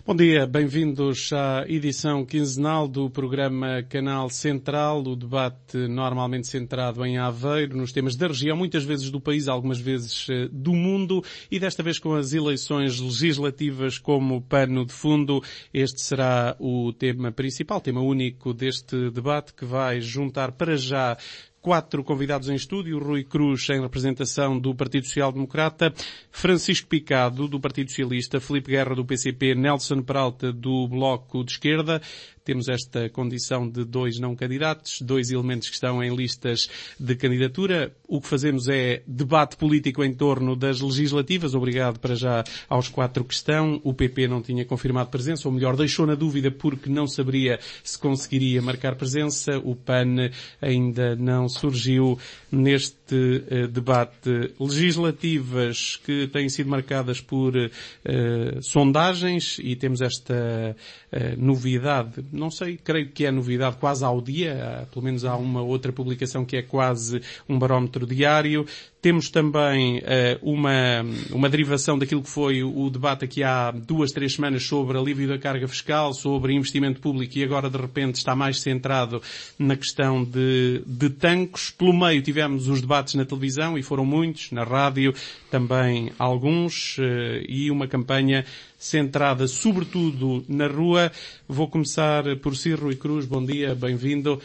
Bom dia, bem-vindos à edição quinzenal do programa Canal Central, o debate normalmente centrado em Aveiro, nos temas da região, muitas vezes do país, algumas vezes do mundo, e desta vez com as eleições legislativas como pano de fundo. Este será o tema principal, tema único deste debate, que vai juntar para já 4 convidados em estúdio: Rui Cruz, em representação do Partido Social Democrata, Francisco Picado, do Partido Socialista, Filipe Guerra, do PCP, Nelson Peralta, do Bloco de Esquerda. Temos esta condição de 2 não candidatos, 2 elementos que estão em listas de candidatura. O que fazemos é debate político em torno das legislativas. Obrigado para já aos 4 que estão. O PP não tinha confirmado presença, ou melhor, deixou na dúvida porque não saberia se conseguiria marcar presença. O PAN ainda não surgiu neste debate. Legislativas que têm sido marcadas por sondagens, e temos esta novidade. Não sei, creio que é novidade quase ao dia, pelo menos há uma outra publicação que é quase um barómetro diário. Temos também uma derivação daquilo que foi o debate aqui há 2, 3 semanas sobre alívio da carga fiscal, sobre investimento público, e agora de repente está mais centrado na questão de tanques. Pelo meio tivemos os debates na televisão, e foram muitos, na rádio também alguns, e uma campanha centrada sobretudo na rua. Vou começar por si, Rui Cruz. Bom dia, bem-vindo.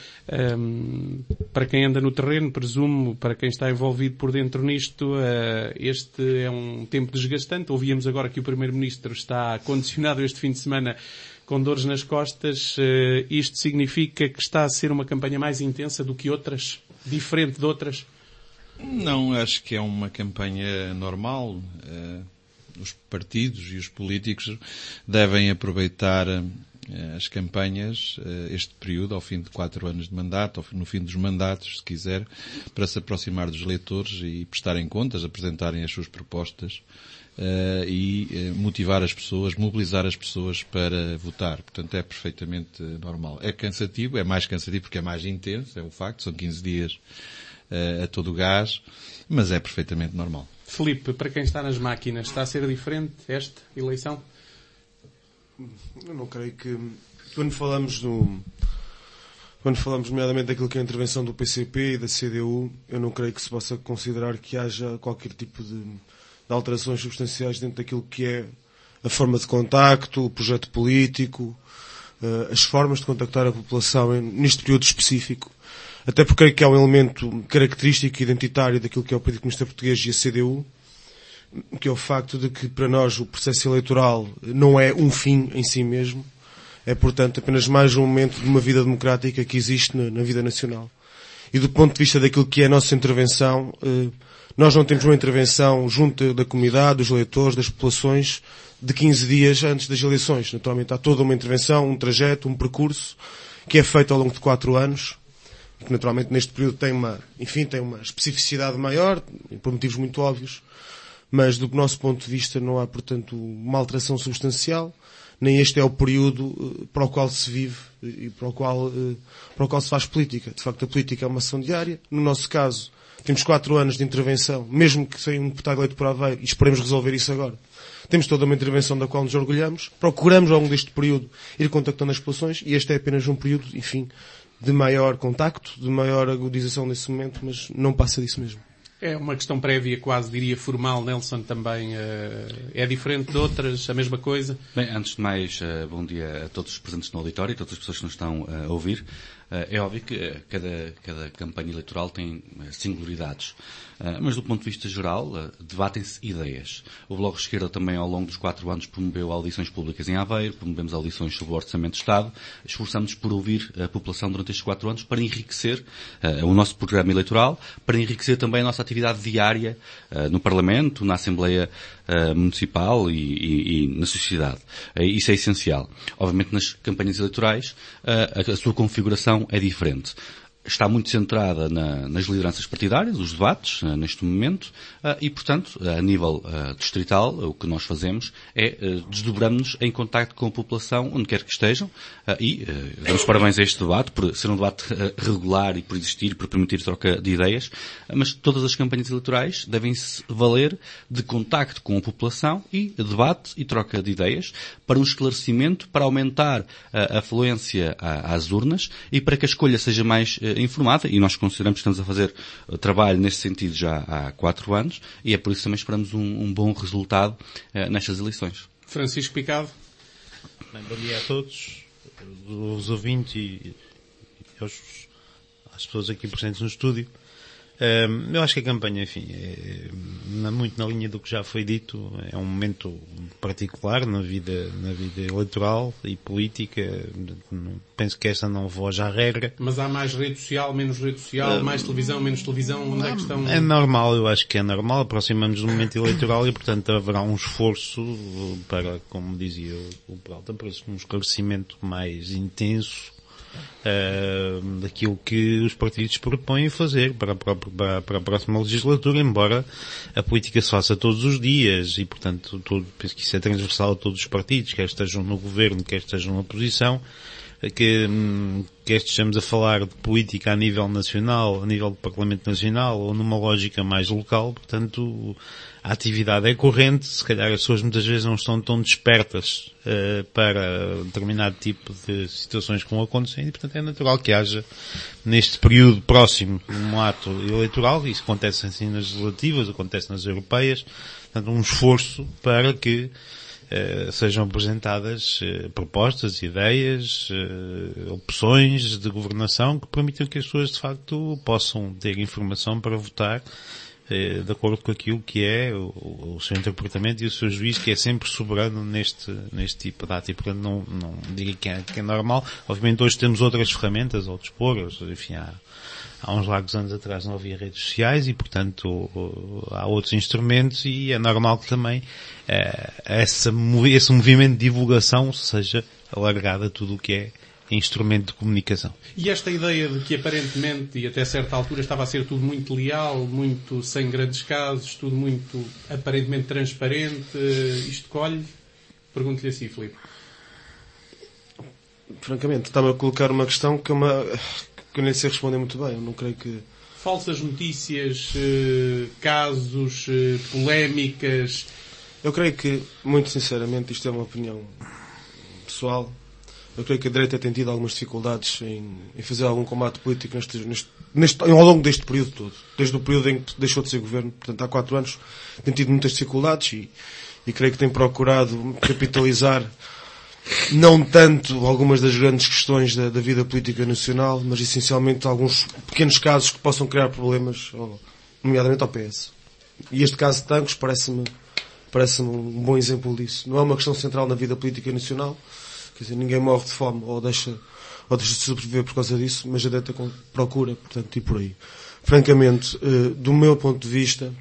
Para quem anda no terreno, presumo, para quem está envolvido por dentro nisto, este é um tempo desgastante. Ouvíamos agora que o Primeiro-Ministro está condicionado este fim de semana com dores nas costas. Isto significa que está a ser uma campanha mais intensa do que outras? Diferente de outras? Não, acho que é uma campanha normal. Os partidos e os políticos devem aproveitar as campanhas, este período, ao fim de 4 anos de mandato, no fim dos mandatos, se quiser, para se aproximar dos eleitores e prestarem contas, apresentarem as suas propostas e motivar as pessoas, mobilizar as pessoas para votar. Portanto, é perfeitamente normal. É cansativo, é mais cansativo porque é mais intenso, é um facto, são 15 dias a todo o gás, mas é perfeitamente normal. Filipe, para quem está nas máquinas, está a ser diferente esta eleição? Eu não creio que, quando falamos nomeadamente daquilo que é a intervenção do PCP e da CDU, eu não creio que se possa considerar que haja qualquer tipo de alterações substanciais dentro daquilo que é a forma de contacto, o projeto político, as formas de contactar a população neste período específico. Até porque creio que há um elemento característico e identitário daquilo que é o Partido Comunista Português e a CDU, que é o facto de que, para nós, o processo eleitoral não é um fim em si mesmo. É, portanto, apenas mais um momento de uma vida democrática que existe na vida nacional. E do ponto de vista daquilo que é a nossa intervenção, nós não temos uma intervenção junto da comunidade, dos eleitores, das populações, de 15 dias antes das eleições. Naturalmente, há toda uma intervenção, um trajeto, um percurso, que é feito ao longo de 4 anos, que naturalmente neste período tem uma especificidade maior, por motivos muito óbvios, mas do nosso ponto de vista não há, portanto, uma alteração substancial, nem este é o período para o qual se vive e para o qual se faz política. De facto, a política é uma ação diária. No nosso caso, temos 4 anos de intervenção, mesmo que seja um deputado eleito por Aveiro, e esperemos resolver isso agora. Temos toda uma intervenção da qual nos orgulhamos. Procuramos, ao longo deste período, ir contactando as populações, e este é apenas um período, enfim, de maior contacto, de maior agudização nesse momento, mas não passa disso mesmo. É uma questão prévia, quase diria formal. Nelson, também é diferente de outras, a mesma coisa? Bem, antes de mais, bom dia a todos os presentes no auditório e a todas as pessoas que nos estão a ouvir. É óbvio que cada campanha eleitoral tem singularidades, mas do ponto de vista geral, debatem-se ideias. O Bloco de Esquerda também, ao longo dos 4 anos, promoveu audições públicas em Aveiro, promovemos audições sobre o Orçamento de Estado, esforçamos por ouvir a população durante estes 4 anos para enriquecer o nosso programa eleitoral, para enriquecer também a nossa atividade diária no Parlamento, na Assembleia Municipal e na sociedade. Isso é essencial. Obviamente, nas campanhas eleitorais, a sua configuração é diferente. está muito centrada nas lideranças partidárias, os debates, neste momento, e, portanto, a nível distrital, o que nós fazemos é desdobramos-nos em contacto com a população, onde quer que estejam, e damos parabéns a este debate, por ser um debate regular e por existir, por permitir troca de ideias, mas todas as campanhas eleitorais devem-se valer de contacto com a população e debate e troca de ideias para um esclarecimento, para aumentar a afluência às urnas e para que a escolha seja mais informada, e nós consideramos que estamos a fazer trabalho nesse sentido já há 4 anos, e é por isso também esperamos um bom resultado nestas eleições. Francisco Picado. Bem, bom dia a todos, os ouvintes e às pessoas aqui presentes no estúdio. Eu acho que a campanha, enfim, é muito na linha do que já foi dito. É um momento particular na vida eleitoral e política. Penso que esta não foge à regra. Mas há mais rede social, menos rede social, mais televisão, menos televisão? Onde é que estão? É normal, eu acho que é normal. Aproximamos do momento eleitoral e, portanto, haverá um esforço para, como dizia o Peralta, para um esclarecimento mais intenso daquilo que os partidos propõem fazer para a próxima legislatura, embora a política se faça todos os dias e, portanto, penso que isso é transversal a todos os partidos, quer estejam no governo, quer estejam na oposição, que estejamos a falar de política a nível nacional, a nível do Parlamento Nacional ou numa lógica mais local. Portanto, a atividade é corrente, se calhar as pessoas muitas vezes não estão tão despertas para determinado tipo de situações que vão acontecendo e, portanto, é natural que haja neste período próximo um ato eleitoral. Isso acontece assim nas legislativas, acontece nas europeias, portanto, um esforço para que sejam apresentadas propostas, ideias, opções de governação que permitam que as pessoas de facto possam ter informação para votar de acordo com aquilo que é o seu interpretamento e o seu juízo, que é sempre soberano neste tipo de ato. E portanto não digo que é normal. Obviamente hoje temos outras ferramentas ao dispor, enfim, há uns largos anos atrás não havia redes sociais e, portanto, há outros instrumentos e é normal que também esse movimento de divulgação seja alargado a tudo o que é instrumento de comunicação. E esta ideia de que aparentemente, e até certa altura, estava a ser tudo muito leal, muito sem grandes casos, tudo muito aparentemente transparente, isto colhe? Pergunto-lhe assim, Filipe. Francamente, está-me a colocar uma questão que eu nem sei responder muito bem. Eu não creio que... Falsas notícias, casos, polémicas... Eu creio que, muito sinceramente, isto é uma opinião pessoal, eu creio que a direita tem tido algumas dificuldades em fazer algum combate político ao longo deste período todo. Desde o período em que deixou de ser governo, portanto há 4 anos, tem tido muitas dificuldades e creio que tem procurado capitalizar não tanto algumas das grandes questões da vida política nacional, mas essencialmente alguns pequenos casos que possam criar problemas, nomeadamente ao PS. E este caso de Tancos parece-me um bom exemplo disso. Não é uma questão central na vida política nacional, quer dizer, ninguém morre de fome ou deixa de sobreviver por causa disso, mas a direita procura, portanto, ir por aí. Francamente, do meu ponto de vista,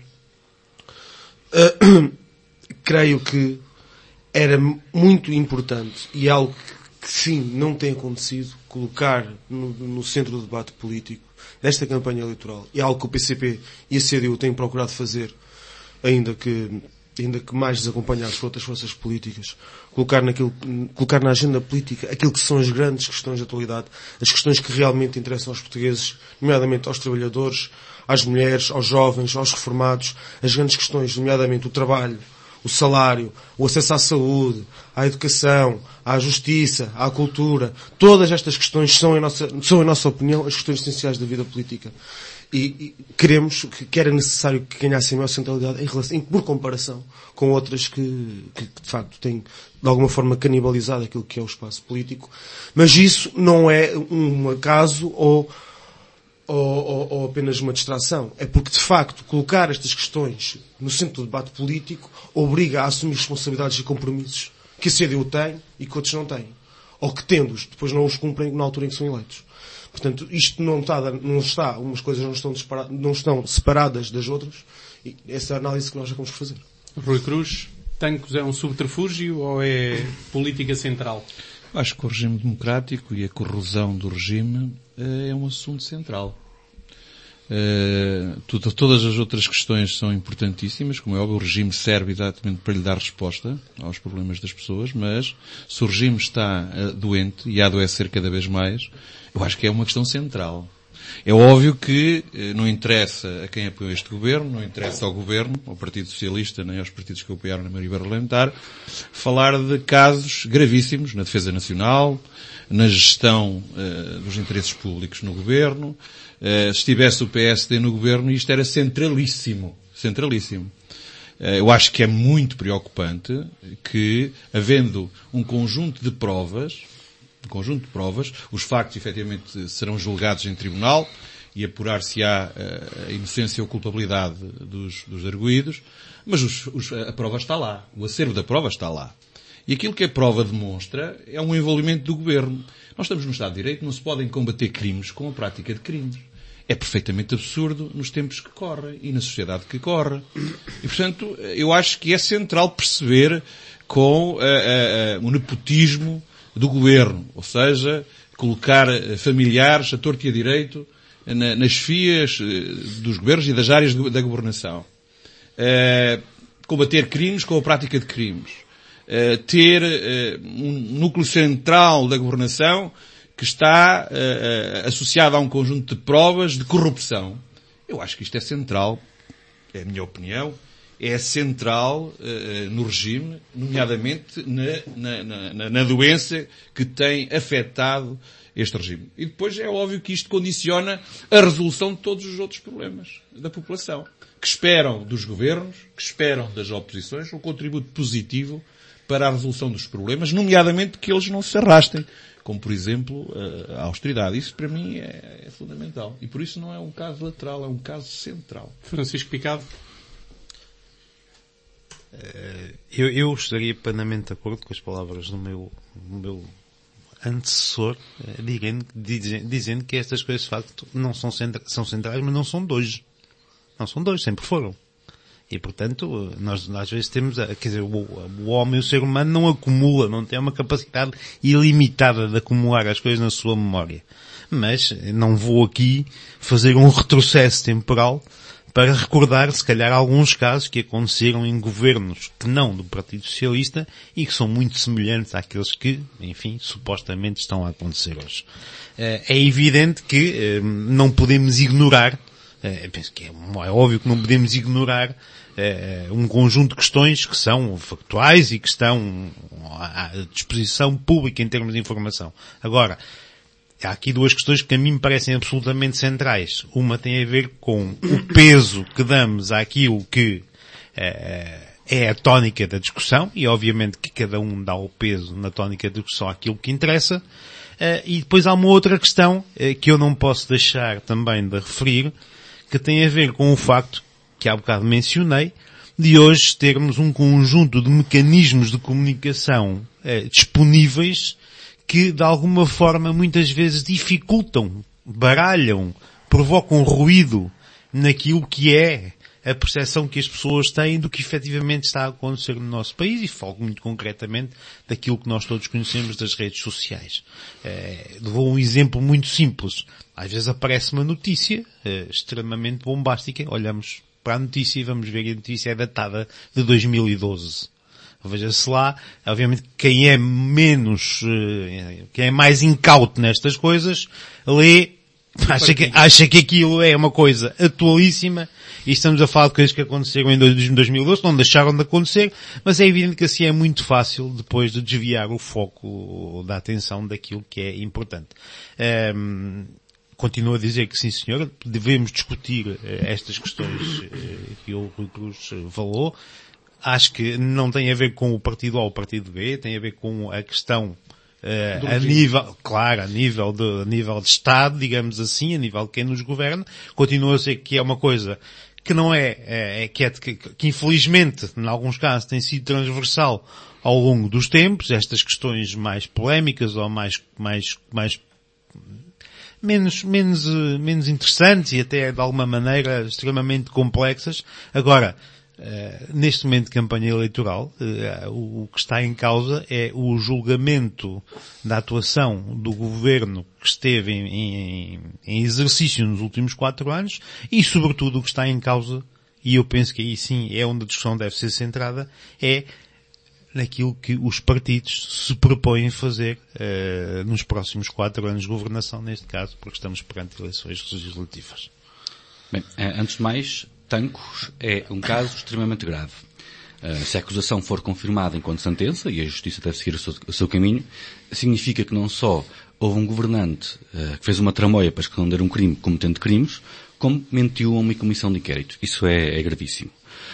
creio que era muito importante e algo que sim, não tem acontecido, colocar no centro do debate político desta campanha eleitoral, e algo que o PCP e a CDU têm procurado fazer, ainda que mais desacompanhados por outras forças políticas, colocar na agenda política aquilo que são as grandes questões da atualidade, as questões que realmente interessam aos portugueses, nomeadamente aos trabalhadores, às mulheres, aos jovens, aos reformados, as grandes questões, nomeadamente o trabalho, o salário, o acesso à saúde, à educação, à justiça, à cultura. Todas estas questões são, em nossa opinião, as questões essenciais da vida política. E queremos que era necessário que ganhassem maior centralidade por comparação com outras que de facto têm de alguma forma canibalizado aquilo que é o espaço político. Mas isso não é um acaso ou apenas uma distração. É porque, de facto, colocar estas questões no centro do debate político obriga a assumir responsabilidades e compromissos que a CDU tem e que outros não têm. Ou que, tendo-os, depois não os cumprem na altura em que são eleitos. Portanto, isto umas coisas não estão separadas das outras, e essa é a análise que nós acabamos de fazer. Rui Cruz, Tancos é um subterfúgio ou é política central? Acho que o regime democrático e a corrosão do regime é um assunto central. Todas as outras questões são importantíssimas, como é óbvio, o regime serve exatamente para lhe dar resposta aos problemas das pessoas, mas se o regime está doente e a adoecer cada vez mais, eu acho que é uma questão central. É óbvio que não interessa a quem apoia este governo, não interessa ao governo, ao Partido Socialista, nem aos partidos que o apoiaram na maioria parlamentar, falar de casos gravíssimos na defesa nacional, na gestão dos interesses públicos no governo. Se estivesse o PSD no governo, isto era centralíssimo. Centralíssimo. Eu acho que é muito preocupante que, havendo um conjunto de provas, os factos efetivamente serão julgados em tribunal e apurar-se-á a inocência ou culpabilidade dos arguidos, mas a prova está lá. O acervo da prova está lá. E aquilo que a prova demonstra é um envolvimento do governo. Nós estamos no Estado de Direito, não se podem combater crimes com a prática de crimes. É perfeitamente absurdo nos tempos que correm e na sociedade que corre. E, portanto, eu acho que é central perceber com o nepotismo do governo, ou seja, colocar familiares a torto e a direito nas fias dos governos e das áreas da governação. Combater crimes com a prática de crimes. Ter um núcleo central da governação que está associado a um conjunto de provas de corrupção. Eu acho que isto é central, é a minha opinião, é central no regime, nomeadamente na doença que tem afetado este regime. E depois é óbvio que isto condiciona a resolução de todos os outros problemas da população, que esperam dos governos, que esperam das oposições um contributo positivo para a resolução dos problemas, nomeadamente que eles não se arrastem, como por exemplo a austeridade. Isso para mim é fundamental. E por isso não é um caso lateral, é um caso central. Francisco Picado. Eu estaria plenamente de acordo com as palavras do meu antecessor, dizendo que estas coisas de facto não são centrais, mas não são de hoje. Não são de hoje, sempre foram. E portanto, nós às vezes temos, quer dizer, o homem, o ser humano não acumula, não tem uma capacidade ilimitada de acumular as coisas na sua memória. Mas não vou aqui fazer um retrocesso temporal para recordar, se calhar, alguns casos que aconteceram em governos que não do Partido Socialista e que são muito semelhantes àqueles que, enfim, supostamente estão a acontecer hoje. É evidente que não podemos ignorar, penso que é óbvio que não podemos ignorar um conjunto de questões que são factuais e que estão à disposição pública em termos de informação. Agora, há aqui duas questões que a mim me parecem absolutamente centrais. Uma tem a ver com o peso que damos àquilo que é a tónica da discussão, e obviamente que cada um dá o peso na tónica da discussão àquilo que interessa. E depois há uma outra questão que eu não posso deixar também de referir, que tem a ver com o facto, que há bocado mencionei, de hoje termos um conjunto de mecanismos de comunicação disponíveis que, de alguma forma, muitas vezes dificultam, baralham, provocam ruído naquilo que é a percepção que as pessoas têm do que efetivamente está a acontecer no nosso país, e falo muito concretamente daquilo que nós todos conhecemos das redes sociais. Dou um exemplo muito simples. Às vezes aparece uma notícia extremamente bombástica, olhamos para a notícia e vamos ver que a notícia é datada de 2012. Veja-se lá, obviamente quem é mais incauto nestas coisas, lê, acha que aquilo é uma coisa atualíssima, e estamos a falar de coisas que aconteceram em 2012, não deixaram de acontecer, mas é evidente que assim é muito fácil depois de desviar o foco da atenção daquilo que é importante. Continuo a dizer que sim, senhor, devemos discutir estas questões que o Rui Cruz falou. Acho que não tem a ver com o partido A ou o partido B, tem a ver com a questão a nível de Estado, digamos assim, a nível de quem nos governa. Continua a ser que é uma coisa que não que infelizmente, em alguns casos, tem sido transversal ao longo dos tempos, estas questões mais polémicas ou menos interessantes e até de alguma maneira extremamente complexas. Agora, neste momento de campanha eleitoral, o que está em causa é o julgamento da atuação do governo que esteve em exercício nos últimos 4 anos e, sobretudo, o que está em causa, e eu penso que aí sim é onde a discussão deve ser centrada, é naquilo que os partidos se propõem fazer nos próximos 4 anos de governação, neste caso, porque estamos perante eleições legislativas. Bem, antes de mais, Tancos é um caso extremamente grave. Se a acusação for confirmada enquanto sentença, e a Justiça deve seguir o seu caminho, significa que não só houve um governante que fez uma tramóia para esconder um crime cometendo crimes, como mentiu a uma comissão de inquérito. Isso é gravíssimo.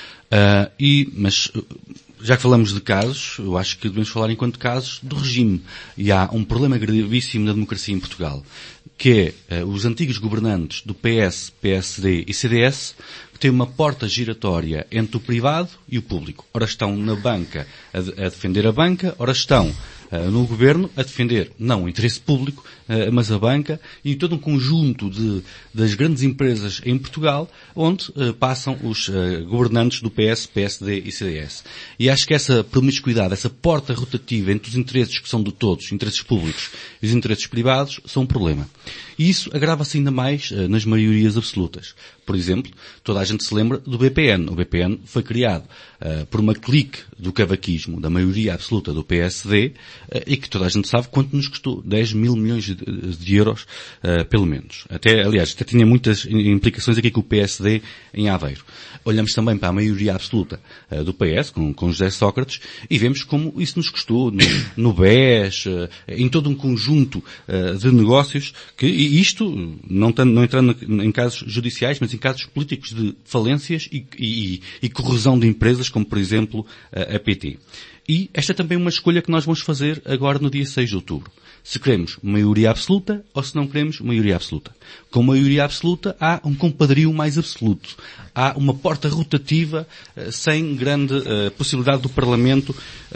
Mas já que falamos de casos, eu acho que devemos falar enquanto casos do regime. E há um problema gravíssimo na democracia em Portugal, que é os antigos governantes do PS, PSD e CDS, que têm uma porta giratória entre o privado e o público. Ora estão na banca a defender a banca, ora estão no governo a defender não o interesse público, mas a banca e todo um conjunto das grandes empresas em Portugal onde passam os governantes do PS, PSD e CDS. E acho que essa promiscuidade, essa porta rotativa entre os interesses que são de todos, os interesses públicos e os interesses privados, são um problema. E isso agrava-se ainda mais nas maiorias absolutas. Por exemplo, toda a gente se lembra do BPN. O BPN foi criado por uma clique do cavaquismo, da maioria absoluta do PSD, e que toda a gente sabe quanto nos custou. 10 mil milhões de euros, pelo menos. Aliás, até tinha muitas implicações aqui com o PSD em Aveiro. Olhamos também para a maioria absoluta do PS, com José Sócrates, e vemos como isso nos custou no BES, em todo um conjunto de negócios, que e isto, não entrando em casos judiciais, mas em casos políticos de falências e corrosão de empresas, como por exemplo a PT. E esta é também uma escolha que nós vamos fazer agora no dia 6 de outubro. Se queremos maioria absoluta ou se não queremos maioria absoluta. Com maioria absoluta há um compadrio mais absoluto. Há uma porta rotativa sem grande possibilidade do Parlamento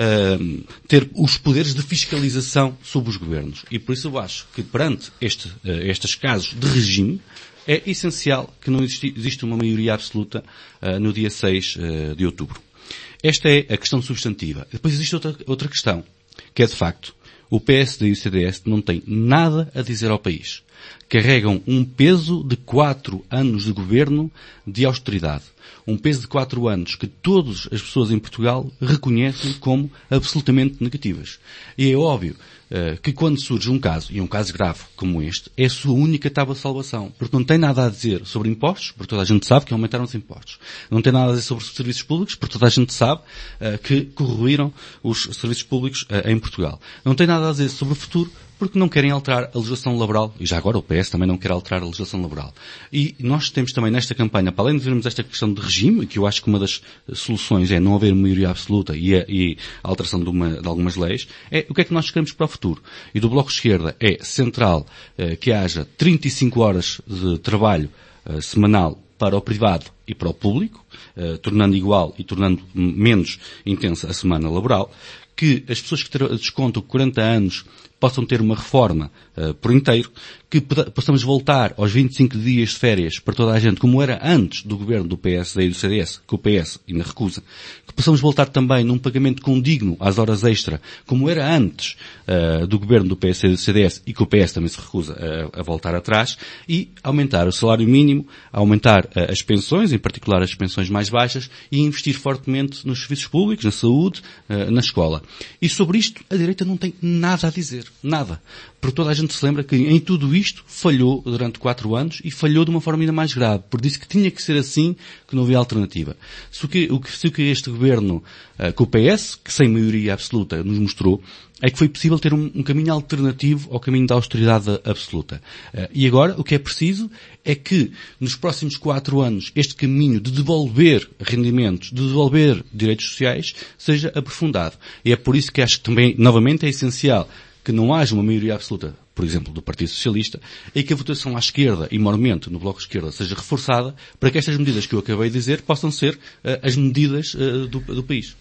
ter os poderes de fiscalização sobre os governos. E por isso eu acho que perante estes casos de regime é essencial que não exista uma maioria absoluta no dia 6 de outubro. Esta é a questão substantiva. Depois existe outra questão, que é de facto, o PSD e o CDS não têm nada a dizer ao país. Carregam um peso de 4 anos de governo de austeridade. Um peso de 4 anos que todas as pessoas em Portugal reconhecem como absolutamente negativas. E é óbvio que quando surge um caso, e um caso grave como este, é a sua única tábua de salvação. Porque não tem nada a dizer sobre impostos, porque toda a gente sabe que aumentaram os impostos. Não tem nada a dizer sobre os serviços públicos, porque toda a gente sabe que corroíram os serviços públicos em Portugal. Não tem nada a dizer sobre o futuro, porque não querem alterar a legislação laboral, e já agora o PS também não quer alterar a legislação laboral. E nós temos também nesta campanha, para além de vermos esta questão de regime, que eu acho que uma das soluções é não haver maioria absoluta e a alteração de algumas leis, é o que é que nós queremos para o futuro. E do Bloco de Esquerda é central que haja 35 horas de trabalho semanal para o privado e para o público, tornando igual e tornando menos intensa a semana laboral, que as pessoas que descontam 40 anos possam ter uma reforma por inteiro, que possamos voltar aos 25 dias de férias para toda a gente, como era antes do governo do PSD e do CDS, que o PS ainda recusa, que possamos voltar também num pagamento condigno às horas extra, como era antes do governo do PSD e do CDS, e que o PS também se recusa a voltar atrás, e aumentar o salário mínimo, aumentar as pensões, em particular as pensões mais baixas, e investir fortemente nos serviços públicos, na saúde, na escola. E sobre isto, a direita não tem nada a dizer. Nada. Porque toda a gente se lembra que em tudo isto falhou durante 4 anos e falhou de uma forma ainda mais grave. Porque disse que tinha que ser assim, que não havia alternativa. Se o que este governo, com o PS, que sem maioria absoluta nos mostrou, é que foi possível ter um caminho alternativo ao caminho da austeridade absoluta. E agora, o que é preciso é que, nos próximos 4 anos, este caminho de devolver rendimentos, de devolver direitos sociais, seja aprofundado. E é por isso que acho que também, novamente, é essencial que não haja uma maioria absoluta, por exemplo, do Partido Socialista, e que a votação à esquerda e mormente no Bloco de Esquerda seja reforçada para que estas medidas que eu acabei de dizer possam ser as medidas do país.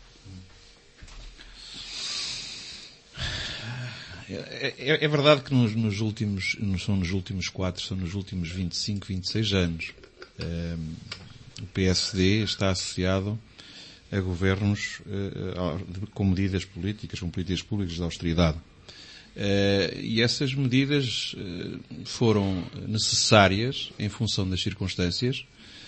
É verdade que nos últimos, não são nos últimos 4, são nos últimos 25, 26 anos, o PSD está associado a governos com medidas políticas, com políticas públicas de austeridade. E essas medidas foram necessárias em função das circunstâncias,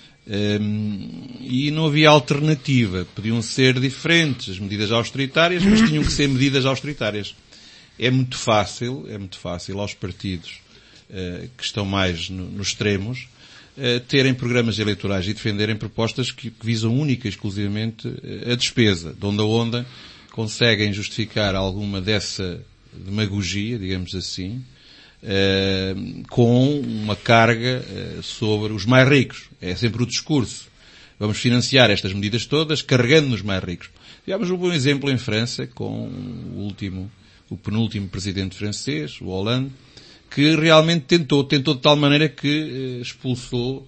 e não havia alternativa. Podiam ser diferentes as medidas austeritárias, mas tinham que ser medidas austeritárias. É muito fácil aos partidos que estão mais nos extremos terem programas eleitorais e defenderem propostas que visam única e exclusivamente a despesa. De onde a onda conseguem justificar alguma dessa demagogia, digamos assim, com uma carga sobre os mais ricos. É sempre o discurso. Vamos financiar estas medidas todas carregando nos mais ricos. Tivemos um bom exemplo em França com o penúltimo presidente francês, o Hollande, que realmente tentou de tal maneira que expulsou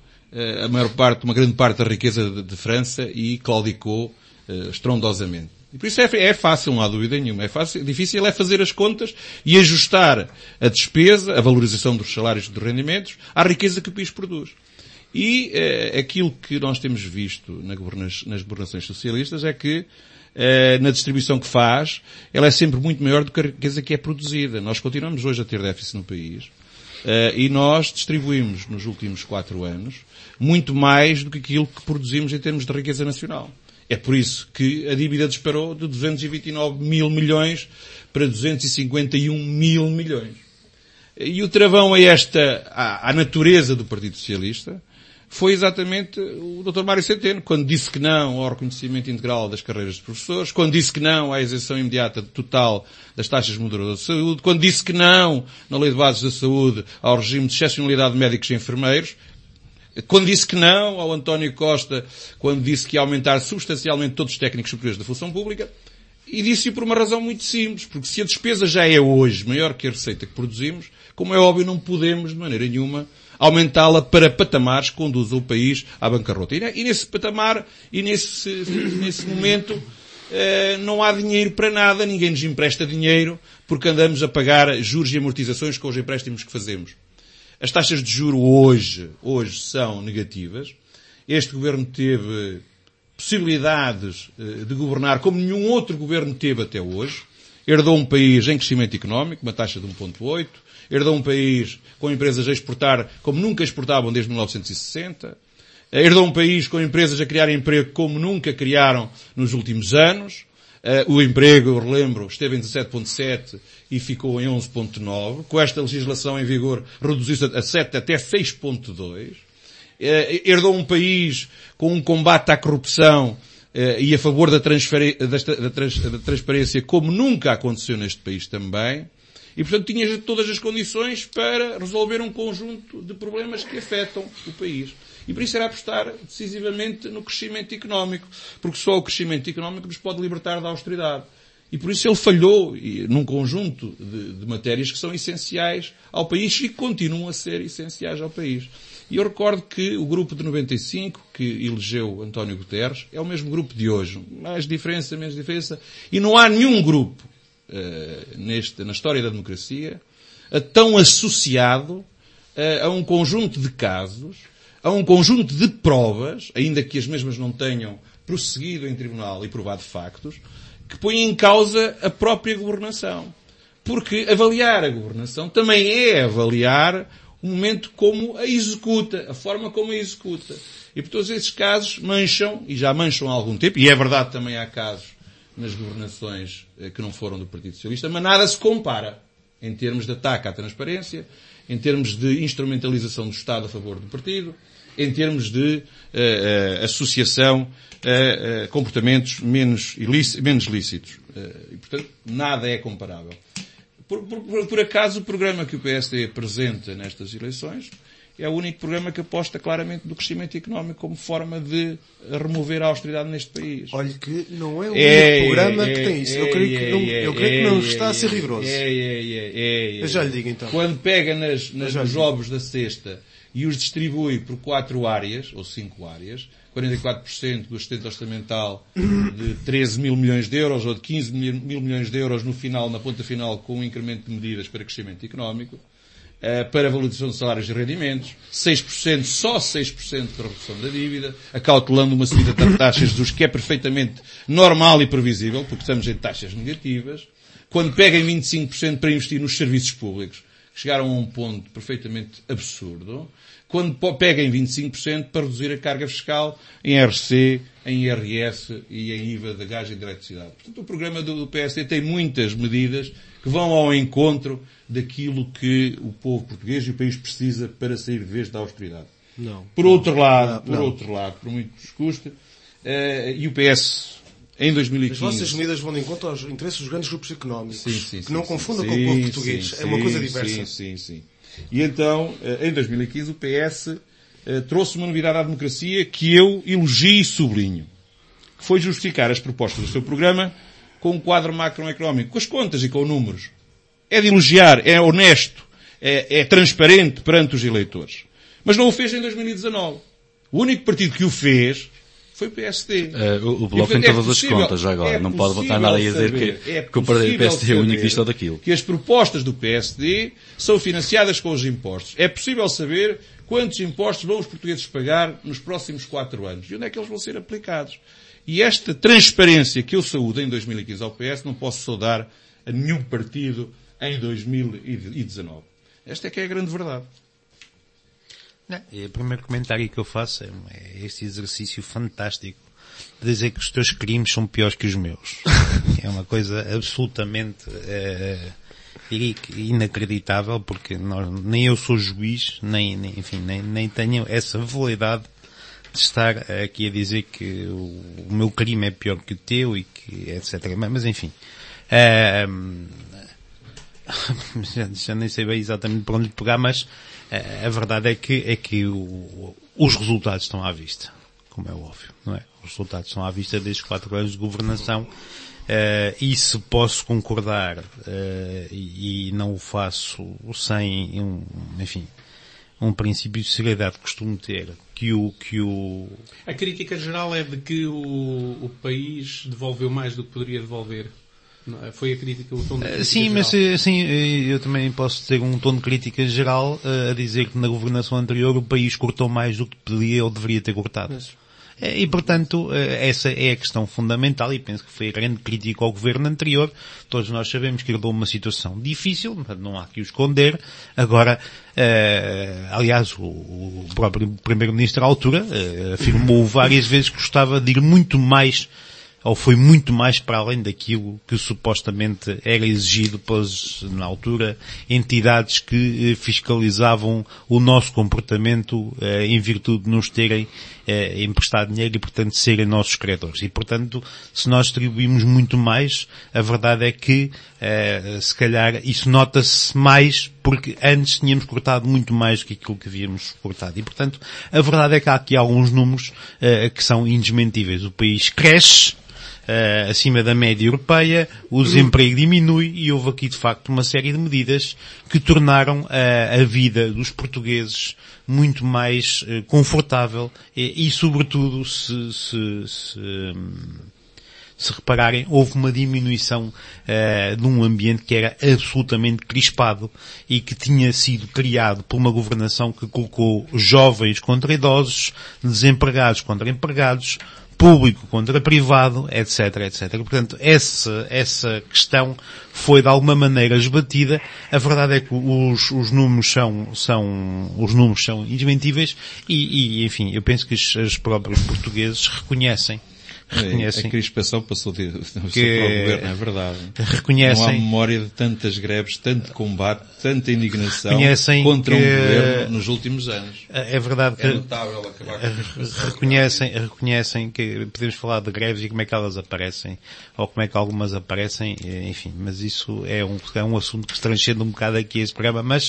uma grande parte da riqueza de França e claudicou estrondosamente. E por isso é fácil, não há dúvida nenhuma. Difícil é fazer as contas e ajustar a despesa, a valorização dos salários e dos rendimentos, à riqueza que o país produz. E aquilo que nós temos visto nas governações socialistas é que, na distribuição que faz, ela é sempre muito maior do que a riqueza que é produzida. Nós continuamos hoje a ter déficit no país, e nós distribuímos nos últimos 4 anos muito mais do que aquilo que produzimos em termos de riqueza nacional. É por isso que a dívida disparou de 229 mil milhões para 251 mil milhões. E o travão à natureza do Partido Socialista foi exatamente o Dr. Mário Centeno, quando disse que não ao reconhecimento integral das carreiras de professores, quando disse que não à isenção imediata total das taxas moderadoras de saúde, quando disse que não, na Lei de Bases da Saúde, ao regime de excepcionalidade de médicos e enfermeiros, quando disse que não ao António Costa, quando disse que ia aumentar substancialmente todos os técnicos superiores da função pública, e disse-o por uma razão muito simples, porque se a despesa já é hoje maior que a receita que produzimos, como é óbvio, não podemos, de maneira nenhuma, aumentá-la para patamares que conduzam o país à bancarrota. E nesse patamar, e nesse momento, não há dinheiro para nada, ninguém nos empresta dinheiro, porque andamos a pagar juros e amortizações com os empréstimos que fazemos. As taxas de juro hoje são negativas. Este governo teve possibilidades de governar como nenhum outro governo teve até hoje. Herdou um país em crescimento económico, uma taxa de 1,8. Herdou um país com empresas a exportar como nunca exportavam desde 1960. Herdou um país com empresas a criar emprego como nunca criaram nos últimos anos. O emprego, eu relembro, esteve em 17,7 e ficou em 11,9. Com esta legislação em vigor, reduziu-se a 7 até 6,2. Herdou um país com um combate à corrupção e a favor da transparência como nunca aconteceu neste país também. E, portanto, tinha todas as condições para resolver um conjunto de problemas que afetam o país. E por isso era apostar decisivamente no crescimento económico, porque só o crescimento económico nos pode libertar da austeridade. E por isso ele falhou num conjunto de matérias que são essenciais ao país e que continuam a ser essenciais ao país. E eu recordo que o grupo de 95, que elegeu António Guterres, é o mesmo grupo de hoje. Mais diferença, menos diferença. E não há nenhum grupo na história da democracia tão associado a um conjunto de casos, a um conjunto de provas, ainda que as mesmas não tenham prosseguido em tribunal e provado factos, que põem em causa a própria governação. Porque avaliar a governação também é avaliar o momento como a executa, a forma como a executa. E por todos esses casos mancham, e já mancham há algum tempo, e é verdade também há casos nas governações que não foram do Partido Socialista, mas nada se compara em termos de ataque à transparência, em termos de instrumentalização do Estado a favor do partido, em termos de associação a comportamentos menos lícitos. E, portanto, nada é comparável. Por acaso, o programa que o PSD apresenta nestas eleições é o único programa que aposta claramente no crescimento económico como forma de remover a austeridade neste país. Olha que não é o único programa que tem isso. Eu creio que não está a ser rigoroso. Eu já lhe digo então. Quando pega nos ovos da cesta e os distribui por 4 áreas, ou 5 áreas, 44% do excedente orçamental de 13 mil milhões de euros ou de 15 mil milhões de euros no final, na ponta final, com um incremento de medidas para crescimento económico, para a valorização de salários e rendimentos, 6%, só 6% de redução da dívida, acautelando uma subida de taxas de juros que é perfeitamente normal e previsível, porque estamos em taxas negativas, quando pegam 25% para investir nos serviços públicos, que chegaram a um ponto perfeitamente absurdo, quando peguem 25% para reduzir a carga fiscal em RC, em IRS e em IVA de gás e de eletricidade. Portanto, o programa do PSD tem muitas medidas que vão ao encontro daquilo que o povo português e o país precisa para sair de vez da austeridade. Por outro lado, por muito que custe, e o PS em 2015... As vossas medidas vão de encontro aos interesses dos grandes grupos económicos, que não confundam sim, com o povo português. É uma coisa diversa. Sim. E então, em 2015, o PS trouxe uma novidade à democracia que eu elogio e sublinho, que foi justificar as propostas do seu programa com um quadro macroeconómico, com as contas e com números. É de elogiar, é honesto, é transparente perante os eleitores. Mas não o fez em 2019. O único partido que o fez foi o PSD. O Bloco tem todas as contas já agora. Não pode voltar nada a dizer que o PSD é o único disto ou daquilo. Que as propostas do PSD são financiadas com os impostos. É possível saber quantos impostos vão os portugueses pagar nos próximos 4 anos. E onde é que eles vão ser aplicados. E esta transparência que eu saúdo em 2015 ao PS não posso saudar a nenhum partido em 2019. Esta é que é a grande verdade. Não, o primeiro comentário que eu faço é este exercício fantástico de dizer que os teus crimes são piores que os meus. É uma coisa absolutamente inacreditável, porque nem eu sou juiz, nem tenho essa validade de estar aqui a dizer que o meu crime é pior que o teu e que etc. Mas enfim, já nem sei bem exatamente por onde pegar, mas a verdade é que os resultados estão à vista, como é óbvio, não é? Os resultados estão à vista desde 4 anos de governação, e se posso concordar, e não o faço sem um princípio de seriedade que costumo ter, A crítica geral é de que o país devolveu mais do que poderia devolver. Foi a crítica, o tom de crítica sim, geral. Mas sim, eu também posso ter um tom de crítica geral a dizer que na governação anterior o país cortou mais do que podia ou deveria ter cortado. E, portanto, essa é a questão fundamental e penso que foi a grande crítica ao governo anterior. Todos nós sabemos que herdou uma situação difícil, não há que o esconder. Agora, aliás, o próprio Primeiro-Ministro à altura afirmou várias vezes que gostava de ir muito mais, ou foi muito mais para além daquilo que supostamente era exigido pelas, na altura, entidades que fiscalizavam o nosso comportamento em virtude de nos terem emprestado dinheiro e, portanto, serem nossos credores. E, portanto, se nós distribuímos muito mais, a verdade é que, se calhar, isso nota-se mais porque antes tínhamos cortado muito mais do que aquilo que havíamos cortado. E, portanto, a verdade é que há aqui alguns números que são indesmentíveis. O país cresce acima da média europeia, o desemprego diminui e houve aqui de facto uma série de medidas que tornaram a vida dos portugueses muito mais confortável e sobretudo se repararem, houve uma diminuição de um ambiente que era absolutamente crispado e que tinha sido criado por uma governação que colocou jovens contra idosos, desempregados contra empregados, público contra privado, etc, etc. Portanto, essa questão foi de alguma maneira esbatida. A verdade é que os números são indesmentíveis e, enfim, eu penso que os próprios portugueses reconhecem. A crispação passou para o governo, é verdade. Reconhecem. Não há memória de tantas greves, tanto combate, tanta indignação contra um governo nos últimos anos. É verdade que é notável acabar com reconhecem que podemos falar de greves e como é que elas aparecem, ou como é que algumas aparecem, enfim, mas isso é um assunto que se transcende um bocado aqui esse programa, mas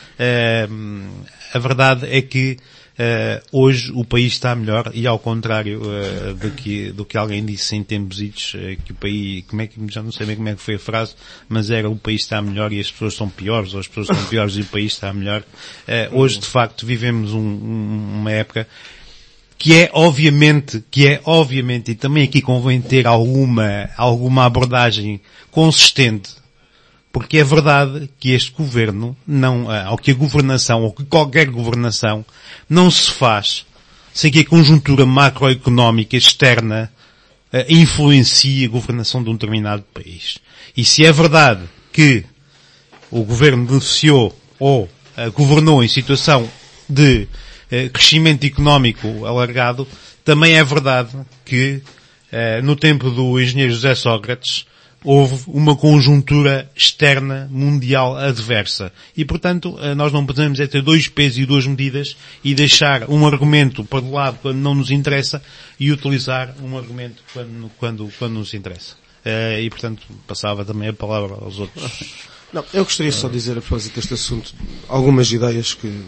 a verdade é que hoje o país está melhor e ao contrário do que alguém disse em tempos que o país, já não sei bem como é que foi a frase, mas era o país está melhor e as pessoas estão piores, ou as pessoas estão piores e o país está melhor. Hoje de facto vivemos uma época que é obviamente, e também aqui convém ter alguma abordagem consistente, Porque é verdade que este governo não, ou que a governação, ou que qualquer governação, não se faz sem que a conjuntura macroeconómica externa influencie a governação de um determinado país. E se é verdade que o governo beneficiou ou governou em situação de crescimento económico alargado, também é verdade que no tempo do engenheiro José Sócrates houve uma conjuntura externa mundial adversa. E, portanto, nós não podemos ter dois pesos e duas medidas e deixar um argumento para o lado quando não nos interessa e utilizar um argumento quando nos interessa. E, portanto, passava também a palavra aos outros. Não, eu gostaria só de dizer, a propósito deste assunto, algumas ideias que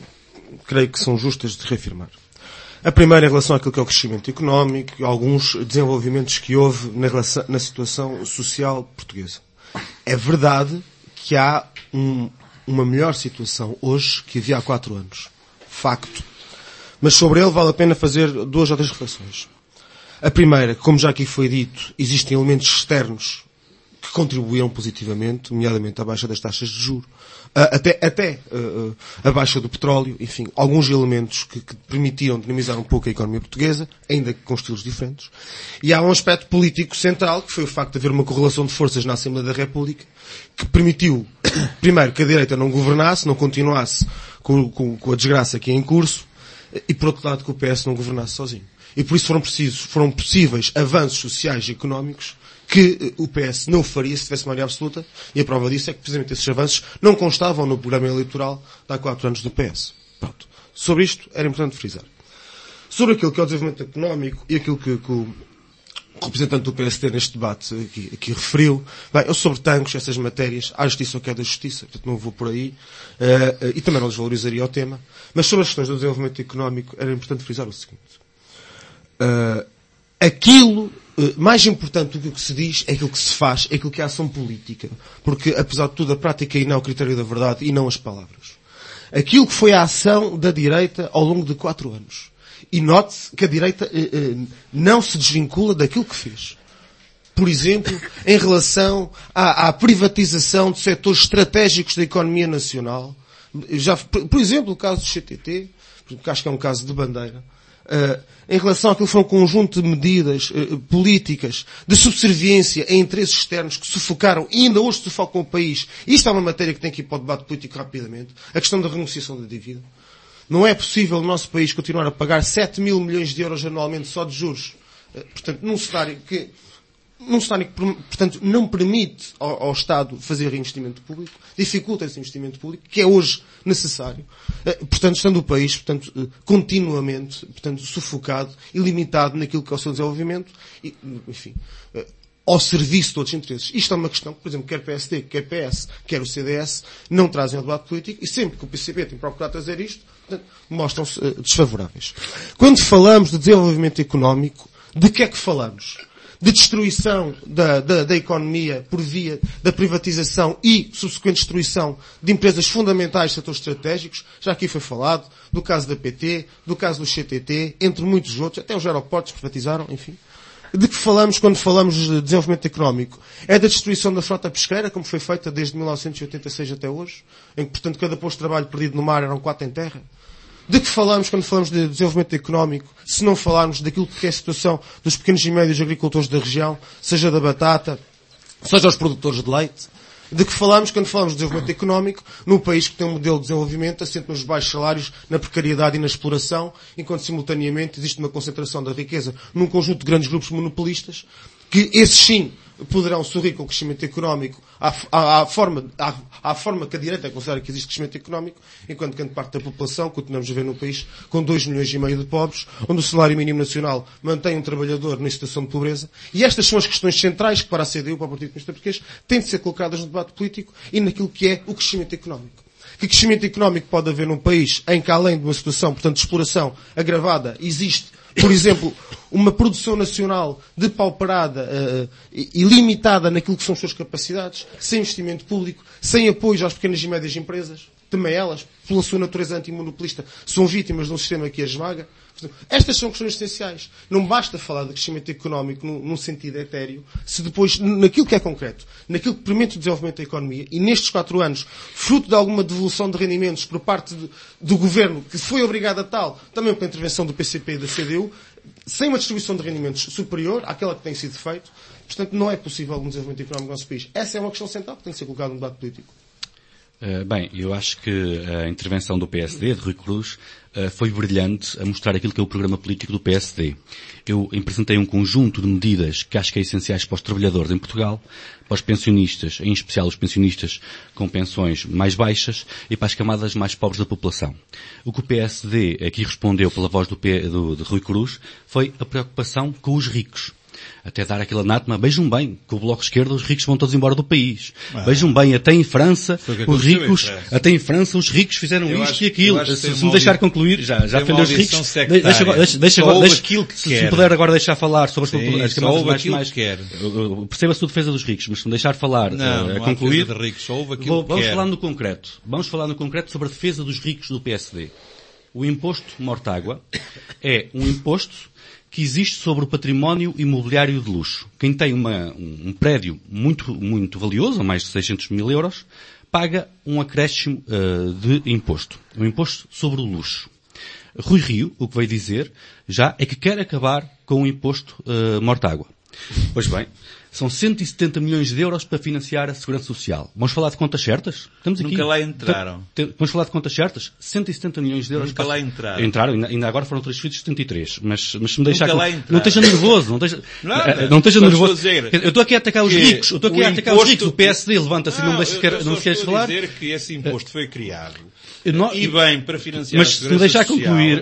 creio que são justas de reafirmar. A primeira em relação àquilo que é o crescimento económico e alguns desenvolvimentos que houve na situação social portuguesa. É verdade que há uma melhor situação hoje que havia há 4 anos. Facto. Mas sobre ele vale a pena fazer 2 ou 3 reflexões. A primeira, como já aqui foi dito, existem elementos externos que contribuíram positivamente, nomeadamente a baixa das taxas de juros, até a baixa do petróleo, enfim, alguns elementos que permitiram dinamizar um pouco a economia portuguesa, ainda que com estilos diferentes. E há um aspecto político central, que foi o facto de haver uma correlação de forças na Assembleia da República, que permitiu, primeiro, que a direita não governasse, não continuasse com a desgraça que é em curso, e por outro lado que o PS não governasse sozinho. E por isso foram possíveis avanços sociais e económicos que o PS não faria se tivesse maioria absoluta, e a prova disso é que precisamente esses avanços não constavam no programa eleitoral de há 4 anos do PS. Pronto. Sobre isto era importante frisar. Sobre aquilo que é o desenvolvimento económico e aquilo que o representante do PSD neste debate aqui referiu, bem, eu sobre tanques, essas matérias, há justiça ou que é da justiça, portanto não vou por aí, e também não desvalorizaria o tema, mas sobre as questões do desenvolvimento económico era importante frisar o seguinte. Aquilo mais importante do que o que se diz é aquilo que se faz, é aquilo que é a ação política. Porque, apesar de tudo, a prática aí não é o critério da verdade e não as palavras. Aquilo que foi a ação da direita ao longo de 4 anos. E note-se que a direita não se desvincula daquilo que fez. Por exemplo, em relação à privatização de setores estratégicos da economia nacional. Por exemplo, o caso do CTT, que acho que é um caso de bandeira. Em relação àquilo que foi um conjunto de medidas políticas de subserviência a interesses externos que sufocaram e ainda hoje sufocam o país. Isto é uma matéria que tem que ir para o debate político rapidamente. A questão da renegociação da dívida. Não é possível no nosso país continuar a pagar 7 mil milhões de euros anualmente só de juros. Portanto, num cenário que portanto, não permite ao Estado fazer reinvestimento público, dificulta esse investimento público, que é hoje necessário. Portanto, estando o país, continuamente, sufocado e limitado naquilo que é o seu desenvolvimento, e, enfim, ao serviço de outros interesses. Isto é uma questão que, por exemplo, quer PSD, quer PS, quer o CDS, não trazem ao debate político, e sempre que o PCP tem procurado trazer isto, mostram-se desfavoráveis. Quando falamos de desenvolvimento económico, de que é que falamos? De destruição da economia por via da privatização e subsequente destruição de empresas fundamentais de setores estratégicos. Já aqui foi falado do caso da PT, do caso do CTT, entre muitos outros, até os aeroportos privatizaram, enfim. De que falamos quando falamos de desenvolvimento económico? É da destruição da frota pesqueira, como foi feita desde 1986 até hoje, em que, portanto, cada posto de trabalho perdido no mar eram 4 em terra. De que falamos quando falamos de desenvolvimento económico, se não falarmos daquilo que é a situação dos pequenos e médios agricultores da região, seja da batata, seja os produtores de leite? De que falamos quando falamos de desenvolvimento económico num país que tem um modelo de desenvolvimento assente nos baixos salários, na precariedade e na exploração, enquanto simultaneamente existe uma concentração da riqueza num conjunto de grandes grupos monopolistas, que esses sim poderão sorrir com o crescimento económico à forma que a direita considera que existe crescimento económico, enquanto grande parte da população continuamos a ver num país com 2,5 milhões de pobres, onde o salário mínimo nacional mantém um trabalhador na situação de pobreza. E estas são as questões centrais que para a CDU, para o Partido Comunista Português, têm de ser colocadas no debate político e naquilo que é o crescimento económico. Que crescimento económico pode haver num país em que, além de uma situação, portanto, de exploração agravada, existe, por exemplo, uma produção nacional depauperada e limitada naquilo que são as suas capacidades, sem investimento público, sem apoio às pequenas e médias empresas? também elas, pela sua natureza antimonopolista, são vítimas de um sistema que as esmaga. Estas são questões essenciais. Não basta falar de crescimento económico num sentido etéreo, se depois, naquilo que é concreto, naquilo que permite o desenvolvimento da economia, e nestes 4 anos, fruto de alguma devolução de rendimentos por parte do governo, que foi obrigado a tal, também pela intervenção do PCP e da CDU, sem uma distribuição de rendimentos superior àquela que tem sido feito, portanto, não é possível um desenvolvimento económico no nosso país. Essa é uma questão central que tem que ser colocada no debate político. Bem, eu acho que a intervenção do PSD, de Rui Cruz, foi brilhante a mostrar aquilo que é o programa político do PSD. Eu apresentei um conjunto de medidas que acho que é essenciais para os trabalhadores em Portugal, para os pensionistas, em especial os pensionistas com pensões mais baixas e para as camadas mais pobres da população. O que o PSD aqui respondeu pela voz de Rui Cruz foi a preocupação com os ricos. Até dar aquele anátema, vejam bem, com o Bloco de Esquerda os ricos vão todos embora do país. Vejam bem, até em França, os ricos fizeram isto e aquilo. Se me deixar concluir, já defendeu os ricos. Se me puder agora deixar falar sobre as camadas mais perceba a sua defesa dos ricos, mas se me deixar falar, concluir, vamos falar no concreto. Vamos falar no concreto sobre a defesa dos ricos do PSD. O imposto Mortágua é um imposto que existe sobre o património imobiliário de luxo. Quem tem um prédio muito valioso, a mais de 600 mil euros, paga um acréscimo de imposto. Um imposto sobre o luxo. Rui Rio, o que veio dizer, já é que quer acabar com o imposto Mortágua. Pois bem, são 170 milhões de euros para financiar a Segurança Social. Vamos falar de contas certas? Estamos aqui. Nunca lá entraram. Vamos falar de contas certas? 170 milhões de euros. Nunca lá entraram. Entraram, ainda agora foram transferidos 73. Mas se me deixar... Nunca lá entraram. Não esteja nervoso. Não esteja nervoso. Eu estou aqui a atacar os ricos. O PSD levanta-se e não me queres falar. Eu estou a dizer que esse imposto foi criado. E bem, para financiar a Segurança Social. Mas se me deixar concluir,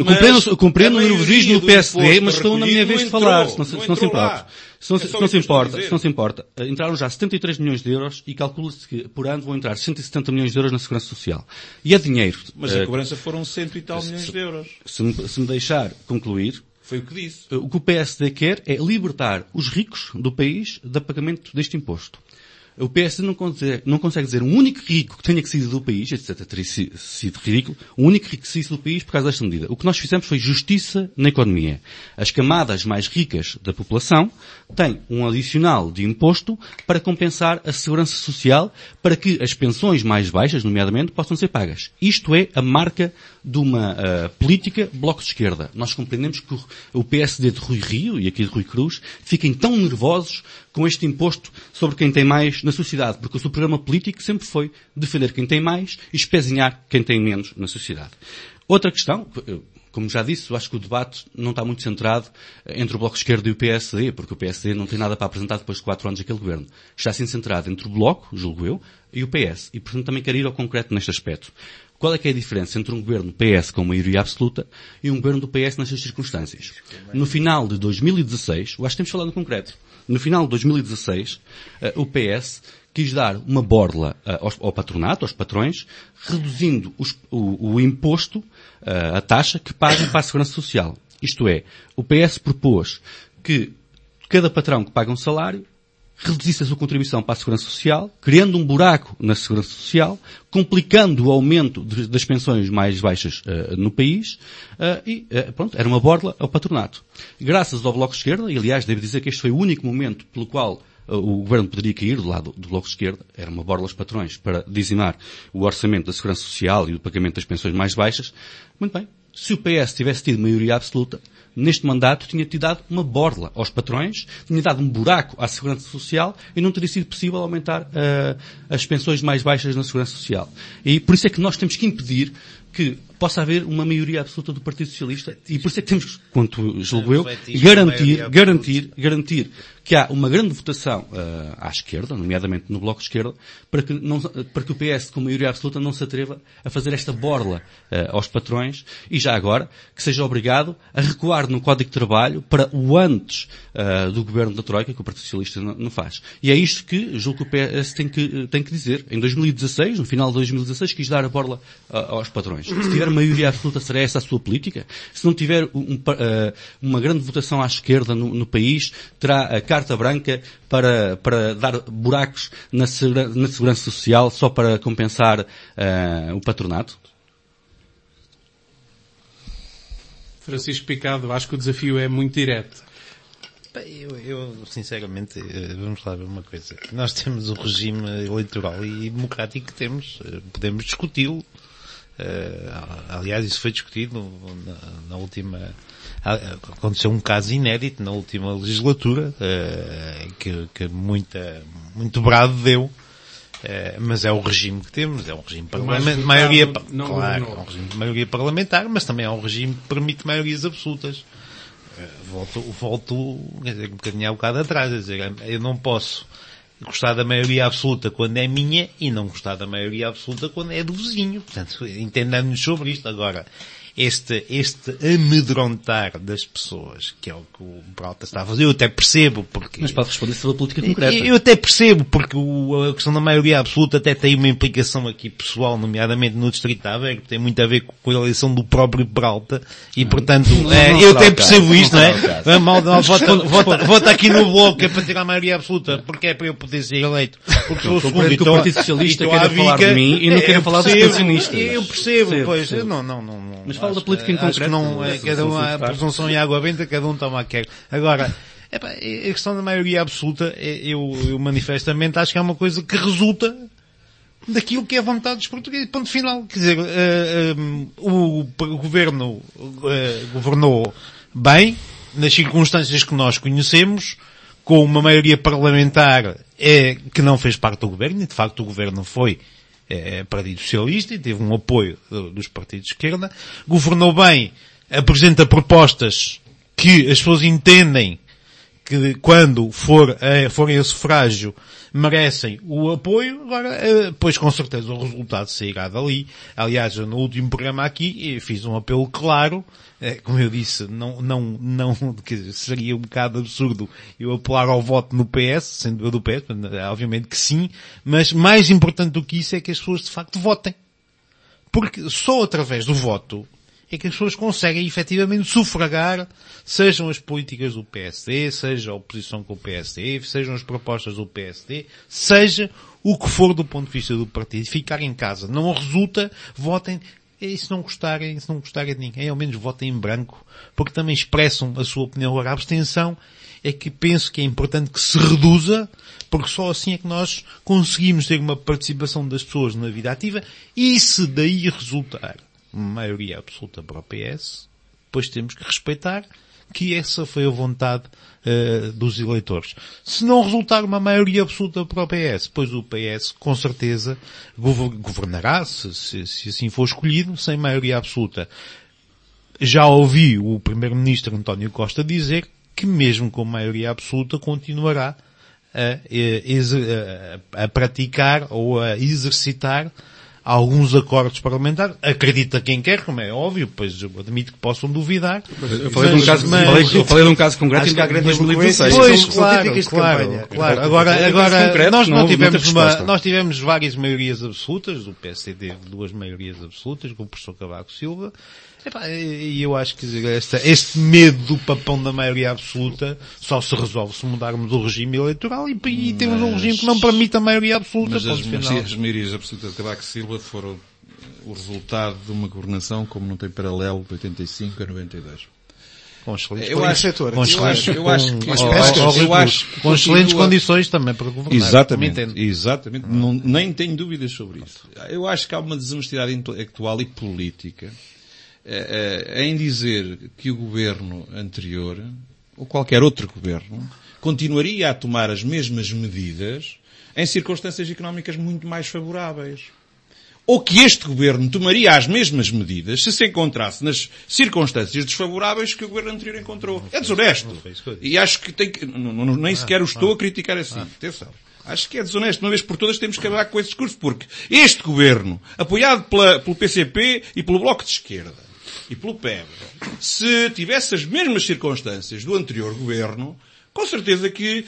eu compreendo o nervosismo do PSD, mas estou na minha vez de falar, se não se importa. Se não se importa. Entraram já 73 milhões de euros e calcula-se que por ano vão entrar 170 milhões de euros na Segurança Social. E é dinheiro. Mas a cobrança foram 100 e tal milhões de euros. Se me deixar concluir, foi o que disse. O que o PSD quer é libertar os ricos do país do pagamento deste imposto. O PSD não consegue dizer um único rico que tenha que sair do país, etc. Teria sido ridículo, um único rico que saísse do país por causa desta medida. O que nós fizemos foi justiça na economia. As camadas mais ricas da população têm um adicional de imposto para compensar a segurança social, para que as pensões mais baixas, nomeadamente, possam ser pagas. Isto é a marca de uma política Bloco de Esquerda. Nós compreendemos que o PSD de Rui Rio e aqui de Rui Cruz fiquem tão nervosos com este imposto sobre quem tem mais na sociedade, porque o seu programa político sempre foi defender quem tem mais e espezinhar quem tem menos na sociedade. Outra questão, como já disse, eu acho que o debate não está muito centrado entre o Bloco de Esquerda e o PSD, porque o PSD não tem nada para apresentar depois de 4 anos daquele governo. Está sim centrado entre o Bloco, julgo eu, e o PS. E, portanto, também quero ir ao concreto neste aspecto. Qual é que é a diferença entre um governo PS com maioria absoluta e um governo do PS nestas circunstâncias? No final de 2016, eu acho que temos de falar no concreto. No final de 2016, o PS quis dar uma borla ao patronato, aos patrões, reduzindo o imposto, a taxa que pagam para a Segurança Social. Isto é, o PS propôs que cada patrão que paga um salário reduzisse a sua contribuição para a Segurança Social, criando um buraco na Segurança Social, complicando o aumento das pensões mais baixas no país, pronto, era uma borla ao patronato. Graças ao Bloco de Esquerda, e aliás devo dizer que este foi o único momento pelo qual o governo poderia cair do lado do Bloco de Esquerda, era uma borla aos patrões para dizimar o orçamento da Segurança Social e o pagamento das pensões mais baixas. Muito bem, se o PS tivesse tido maioria absoluta, neste mandato tinha dado uma borla aos patrões, tinha dado um buraco à Segurança Social e não teria sido possível aumentar as pensões mais baixas na Segurança Social. E por isso é que nós temos que impedir que possa haver uma maioria absoluta do Partido Socialista e por isso é que temos, quanto julgo eu, garantir que há uma grande votação à esquerda, nomeadamente no Bloco de Esquerda, para que o PS com maioria absoluta não se atreva a fazer esta borla aos patrões e já agora que seja obrigado a recuar atuar no Código de Trabalho para o antes do governo da Troika, que o Partido Socialista não faz. E é isto que julgo que o PS tem que dizer. Em 2016, no final de 2016, quis dar a borla aos patrões. Se tiver maioria absoluta, será essa a sua política? Se não tiver uma grande votação à esquerda no país, terá a carta branca para dar buracos na segurança social só para compensar o patronato? Francisco Picado, acho que o desafio é muito direto. Eu sinceramente, vamos lá ver uma coisa. Nós temos o regime eleitoral e democrático que temos. Podemos discuti-lo. Aliás, isso foi discutido na última... Aconteceu um caso inédito na última legislatura, que muito brado deu. Mas é o regime que temos, é um regime parlamentar, maioria, claro, é um regime de maioria parlamentar, mas também é um regime que permite maiorias absolutas. Volto, quer dizer, um bocadinho há bocado atrás, quer dizer, eu não posso gostar da maioria absoluta quando é minha e não gostar da maioria absoluta quando é do vizinho. Portanto, entendamos sobre isto. Agora, este amedrontar das pessoas, que é o que o Peralta está a fazer, eu até percebo porque... Mas pode responder sobre a política concreta. Eu até percebo porque a questão da maioria absoluta até tem uma implicação aqui pessoal, nomeadamente no Distrito de Aveiro, que tem muito a ver com a eleição do próprio Peralta, e portanto, eu até percebo isto, não é? Vota aqui no bloco, é para ter a maioria absoluta, porque é para eu poder ser eleito. Porque sou o segundo, que o Partido Socialista queira falar de mim e não queira falar dos pensionistas. Eu percebo, pois, não. Mas fala da política em concreto. Cada um, a presunção e água benta, cada um toma a quer. Agora, a questão da maioria absoluta, eu manifestamente acho que é uma coisa que resulta daquilo que é a vontade dos portugueses. Ponto final. Quer dizer, o governo governou bem, nas circunstâncias que nós conhecemos, com uma maioria parlamentar que não fez parte do governo, e de facto o governo foi Partido Socialista e teve um apoio dos partidos de esquerda, governou bem, apresenta propostas que as pessoas entendem que quando forem a sufrágio merecem o apoio. Agora, pois com certeza o resultado sairá dali. Aliás, eu no último programa aqui fiz um apelo claro, como eu disse, não, quer dizer, seria um bocado absurdo eu apelar ao voto no PS, sendo eu do PS, obviamente que sim, mas mais importante do que isso é que as pessoas de facto votem. Porque só através do voto é que as pessoas conseguem efetivamente sufragar, sejam as políticas do PSD, seja a oposição com o PSD, sejam as propostas do PSD, seja o que for do ponto de vista do partido. Ficar em casa não resulta, votem, e se não gostarem de ninguém, ao menos votem em branco, porque também expressam a sua opinião. Agora, a abstenção é que penso que é importante que se reduza, porque só assim é que nós conseguimos ter uma participação das pessoas na vida ativa, e se daí resultar maioria absoluta para o PS, depois temos que respeitar que essa foi a vontade dos eleitores. Se não resultar uma maioria absoluta para o PS, pois o PS com certeza governará, se assim for escolhido, sem maioria absoluta. Já ouvi o Primeiro-Ministro António Costa dizer que mesmo com maioria absoluta continuará a praticar ou a exercitar alguns acordos parlamentares. Acredita quem quer, como é óbvio, pois eu admito que possam duvidar. Eu falei de um caso concreto em 2016. Pois, claro. Agora, nós tivemos várias maiorias absolutas, o PSD teve 2 maiorias absolutas, com o professor Cavaco Silva, e eu acho que este medo do papão da maioria absoluta só se resolve se mudarmos o regime eleitoral e temos um regime que não permite a maioria absoluta. Mas as maiorias absolutas de Cavaco Silva foram o resultado de uma governação como não tem paralelo de 85 a 92. Com excelentes com excelentes condições também para governar. Exatamente. Nem tenho dúvidas sobre isso. Eu acho que há uma desonestidade intelectual e política em dizer que o governo anterior, ou qualquer outro governo, continuaria a tomar as mesmas medidas em circunstâncias económicas muito mais favoráveis. Ou que este governo tomaria as mesmas medidas se encontrasse nas circunstâncias desfavoráveis que o governo anterior encontrou. É desonesto. E acho que nem sequer o estou a criticar assim. Atenção. Acho que é desonesto. Uma vez por todas temos que acabar com esse discurso, porque este governo, apoiado pelo PCP e pelo Bloco de Esquerda, e pelo PEB, se tivesse as mesmas circunstâncias do anterior governo, com certeza que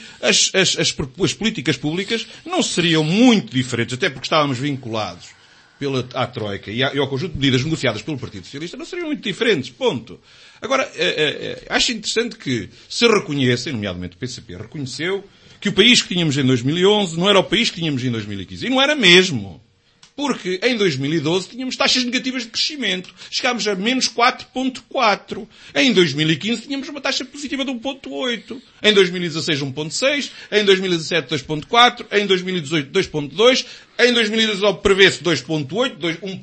as políticas públicas não seriam muito diferentes, até porque estávamos vinculados à Troika e ao conjunto de medidas negociadas pelo Partido Socialista, não seriam muito diferentes, ponto. Agora, acho interessante que se reconheça, nomeadamente o PCP, reconheceu que o país que tínhamos em 2011 não era o país que tínhamos em 2015. E não era mesmo. Porque em 2012 tínhamos taxas negativas de crescimento. Chegámos a menos 4,4. Em 2015 tínhamos uma taxa positiva de 1,8. Em 2016 1,6. Em 2017 2,4. Em 2018 2,2. Em 2019 prevê-se 2,8,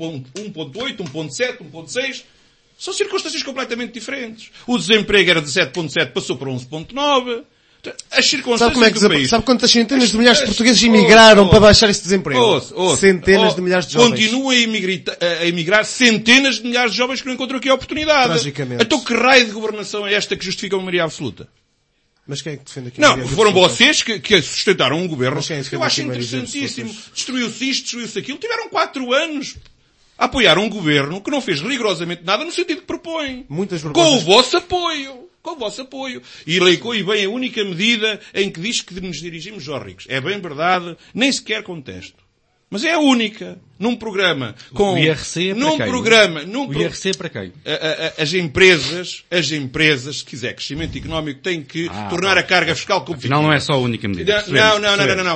1,8, 1,7, 1,6. São circunstâncias completamente diferentes. O desemprego era de 7,7, passou para 11,9. As circunstâncias do país. Sabe quantas centenas de milhares de portugueses emigraram para baixar esse desemprego? Centenas de milhares de jovens. Continuam a emigrar centenas de milhares de jovens que não encontram aqui a oportunidade. Tragicamente. Então que raio de governação é esta que justifica uma maioria absoluta? Mas quem é que defende aqui? Não, foram vocês que sustentaram um governo que eu acho interessantíssimo. Destruiu-se isto, destruiu-se aquilo. Tiveram 4 anos a apoiar um governo que não fez rigorosamente nada no sentido que propõe. Muitas propostas. Com o vosso apoio. Com o vosso apoio. E eleicou e bem a única medida em que diz que nos dirigimos aos ricos. É bem verdade, nem sequer contesto. Mas é a única. Num programa com... O IRC é para num quem? Programa... O IRC é para quem? As empresas, se quiser crescimento económico, têm que tornar a carga fiscal competitiva. Afinal não é só a única medida. Não.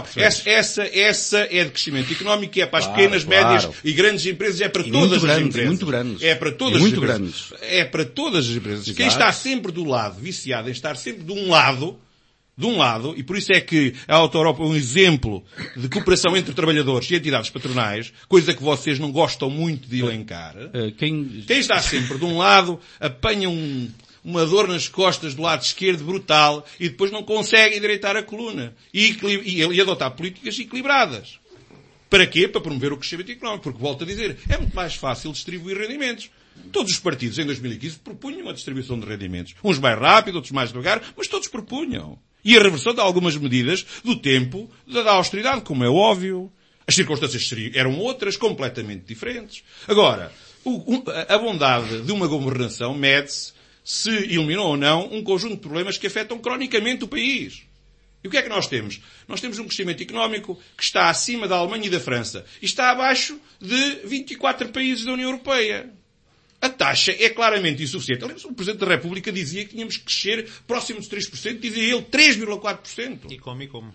Essa é de crescimento económico e é para as pequenas, médias e grandes empresas. É para todas as empresas. Muito grandes. É para todas muito as empresas. É para todas as empresas. Exato. Quem está sempre do lado, viciado em estar sempre de um lado, e por isso é que a Auto Europa é um exemplo de cooperação entre trabalhadores e entidades patronais, coisa que vocês não gostam muito de elencar. Quem está sempre de um lado apanha uma dor nas costas do lado esquerdo brutal e depois não consegue endireitar a coluna e adotar políticas equilibradas. Para quê? Para promover o crescimento económico. Porque, volto a dizer, é muito mais fácil distribuir rendimentos. Todos os partidos em 2015 propunham a distribuição de rendimentos. Uns mais rápido, outros mais devagar, mas todos propunham. E a reversão de algumas medidas do tempo da austeridade, como é óbvio. As circunstâncias eram outras, completamente diferentes. Agora, a bondade de uma governação mede-se se eliminou ou não um conjunto de problemas que afetam cronicamente o país. E o que é que nós temos? Nós temos um crescimento económico que está acima da Alemanha e da França. E está abaixo de 24 países da União Europeia. A taxa é claramente insuficiente. Aliás, o Presidente da República dizia que tínhamos que crescer próximo de 3%, dizia ele 3,4%. E como?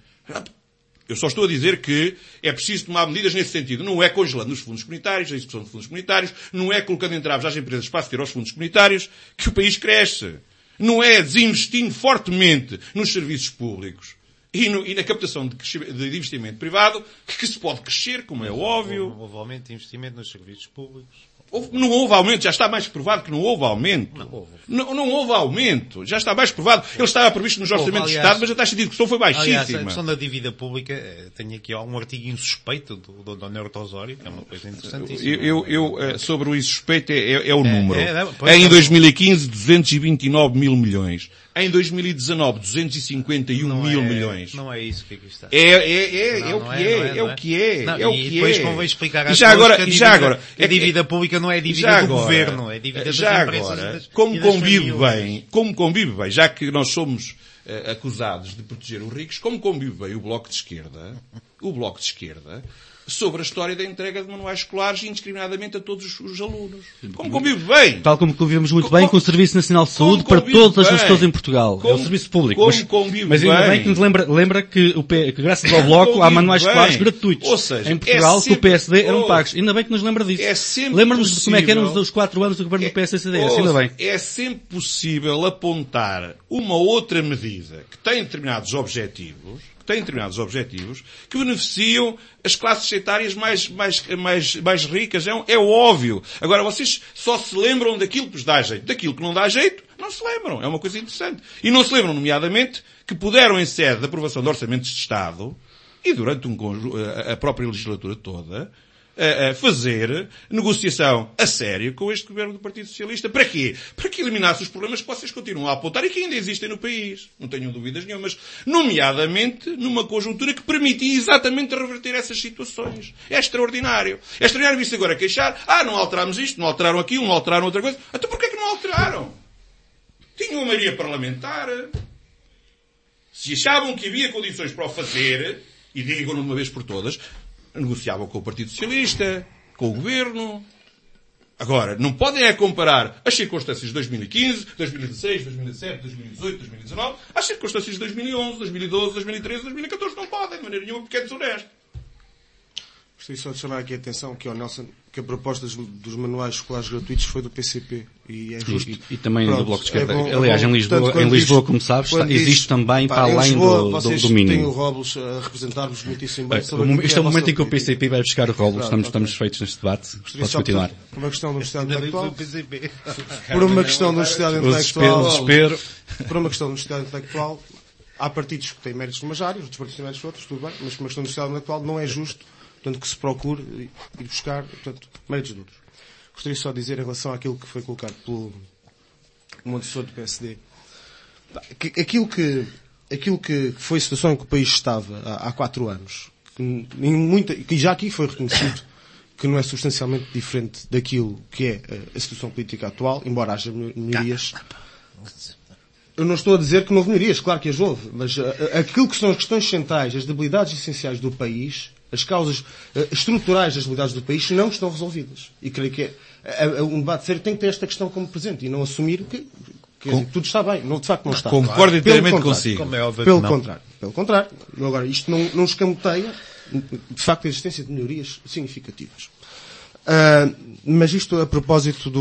Eu só estou a dizer que é preciso tomar medidas nesse sentido. Não é congelando os fundos comunitários, a execução de fundos comunitários, não é colocando entraves às empresas para aceder aos fundos comunitários, que o país cresce. Não é desinvestindo fortemente nos serviços públicos e na captação de investimento privado que se pode crescer, como é óbvio. Houve aumento de investimento nos serviços públicos. Não houve aumento, já está mais provado que não houve aumento. Não houve aumento, já está mais provado. Ele estava previsto nos orçamentos de Estado, mas a taxa de execução foi baixíssima. Aliás, a questão da dívida pública, tenho aqui um artigo insuspeito do Dr. Osório, que é uma coisa interessantíssima. Sobre o insuspeito é o número. Em 2015, 229 mil milhões. Em 2019, 251 mil milhões. Não é isso que aqui está. É o que é. E depois convém explicar às pessoas que a dívida pública não é dívida do governo, é dívida das empresas. Como convive bem, já que nós somos acusados de proteger os ricos, como convive bem o Bloco de Esquerda, sobre a história da entrega de manuais escolares indiscriminadamente a todos os alunos. Como convive bem. Tal como convivemos muito bem com o Serviço Nacional de Saúde para todas as pessoas em Portugal. É o serviço público. Mas ainda bem que nos lembra que graças ao Bloco há manuais escolares gratuitos. Ou seja, em Portugal, que o PSD eram pagos. Ainda bem que nos lembra disso. Lembra-nos de como é que eram os 4 anos do governo do PSD-CDS. Ainda bem. É sempre possível apontar uma outra medida que tem determinados objetivos que beneficiam as classes etárias mais ricas. É óbvio. Agora, vocês só se lembram daquilo que vos dá jeito. Daquilo que não dá jeito, não se lembram. É uma coisa interessante. E não se lembram, nomeadamente, que puderam, em sede de aprovação de orçamentos de Estado, e durante a própria legislatura toda, a fazer negociação a sério com este governo do Partido Socialista. Para quê? Para que eliminasse os problemas que vocês continuam a apontar e que ainda existem no país. Não tenho dúvidas nenhumas. Nomeadamente numa conjuntura que permitia exatamente reverter essas situações. É extraordinário. É extraordinário vir-se agora queixar. Não alterámos isto, não alteraram aquilo, não alteraram outra coisa. Então porquê que não alteraram? Tinham uma maioria parlamentar. Se achavam que havia condições para o fazer, e digam-no de uma vez por todas, negociavam com o Partido Socialista, com o Governo. Agora, não podem comparar as circunstâncias de 2015, 2016, 2017, 2018, 2019 às circunstâncias de 2011, 2012, 2013, 2014. Não podem, de maneira nenhuma, porque é desonesto. Gostaria só de chamar aqui a atenção que, Nelson, que a proposta dos manuais escolares gratuitos foi do PCP. E é justo. E também do Bloco de Esquerda. Aliás, em Lisboa, como sabes, existe também para além do mínimo. Tem o Robles a representar-vos muitíssimo bem. Este é o momento em que o PCP vai buscar o Robles. Estamos feitos neste debate. Podes continuar. Por uma questão de honestidade intelectual. Por uma questão de honestidade intelectual. Há partidos que têm méritos numas áreas, outros partidos têm méritos noutros, tudo bem, mas por uma questão de honestidade intelectual não é justo, portanto, que se procure ir buscar, portanto, méritos de outros. Gostaria só de dizer em relação àquilo que foi colocado pelo assessor do PSD, que aquilo que foi a situação em que o país estava há 4 anos, que já aqui foi reconhecido que não é substancialmente diferente daquilo que é a situação política atual, embora haja melhorias. Eu não estou a dizer que não houve melhorias, claro que as houve, mas aquilo que são as questões centrais, as debilidades essenciais do país, as causas estruturais das debilidades do país não estão resolvidas. E creio que um debate sério tem que ter esta questão como presente e não assumir que tudo está bem. Não, de facto não está. Concordo inteiramente consigo. Pelo contrário. Agora, isto não escamoteia, de facto, a existência de melhorias significativas. Mas isto a propósito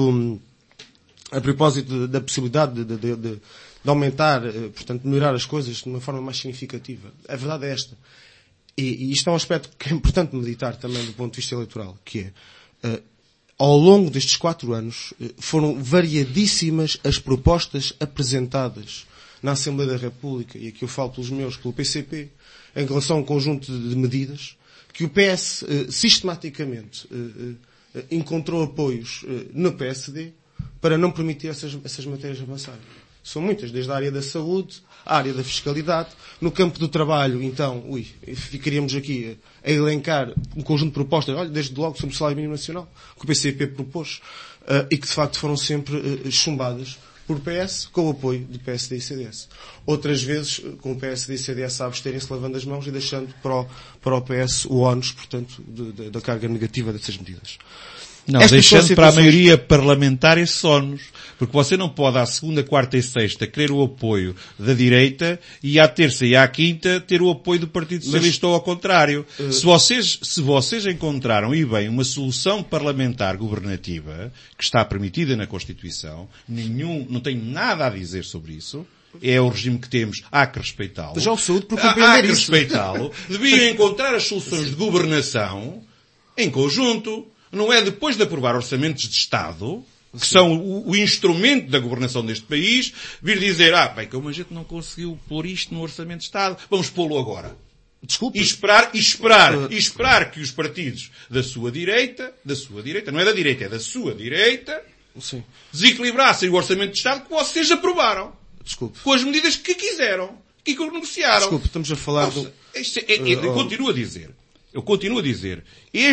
da possibilidade de aumentar, portanto, melhorar as coisas de uma forma mais significativa. A verdade é esta. E isto é um aspecto que é importante meditar também do ponto de vista eleitoral, que é, ao longo destes 4 anos, foram variadíssimas as propostas apresentadas na Assembleia da República, e aqui eu falo pelos meus, pelo PCP, em relação a um conjunto de medidas, que o PS sistematicamente encontrou apoios no PSD para não permitir essas matérias avançarem. São muitas, desde a área da saúde, a área da fiscalidade. No campo do trabalho, então, ficaríamos aqui a elencar um conjunto de propostas, desde logo sobre o salário mínimo nacional, que o PCP propôs, e que de facto foram sempre chumbadas por PS, com o apoio do PSD e CDS. Outras vezes, com o PSD e CDS a absterem-se, lavando as mãos e deixando para o PS o ónus, portanto, da carga negativa dessas medidas. Não, deixando para a maioria parlamentar esses ónus. Porque você não pode, à segunda, quarta e sexta, querer o apoio da direita e à terça e à quinta ter o apoio do Partido Socialista ou ao contrário. Se vocês encontraram, e bem, uma solução parlamentar governativa que está permitida na Constituição, não tenho nada a dizer sobre isso. É o regime que temos, há que respeitá-lo. Já o saúde por compreender isso. Há que respeitá-lo. Deviam encontrar as soluções de governação em conjunto. Não é depois de aprovar orçamentos de Estado, que são o instrumento da governação deste país, vir dizer, como a gente não conseguiu pôr isto no orçamento de Estado, vamos pô-lo agora. Desculpe. E esperar que os partidos da sua direita, não é da direita, é da sua direita, sim, desequilibrassem o orçamento de Estado que vocês aprovaram. Desculpe. Com as medidas que quiseram, que negociaram. Desculpe, estamos a falar Eu continuo a dizer,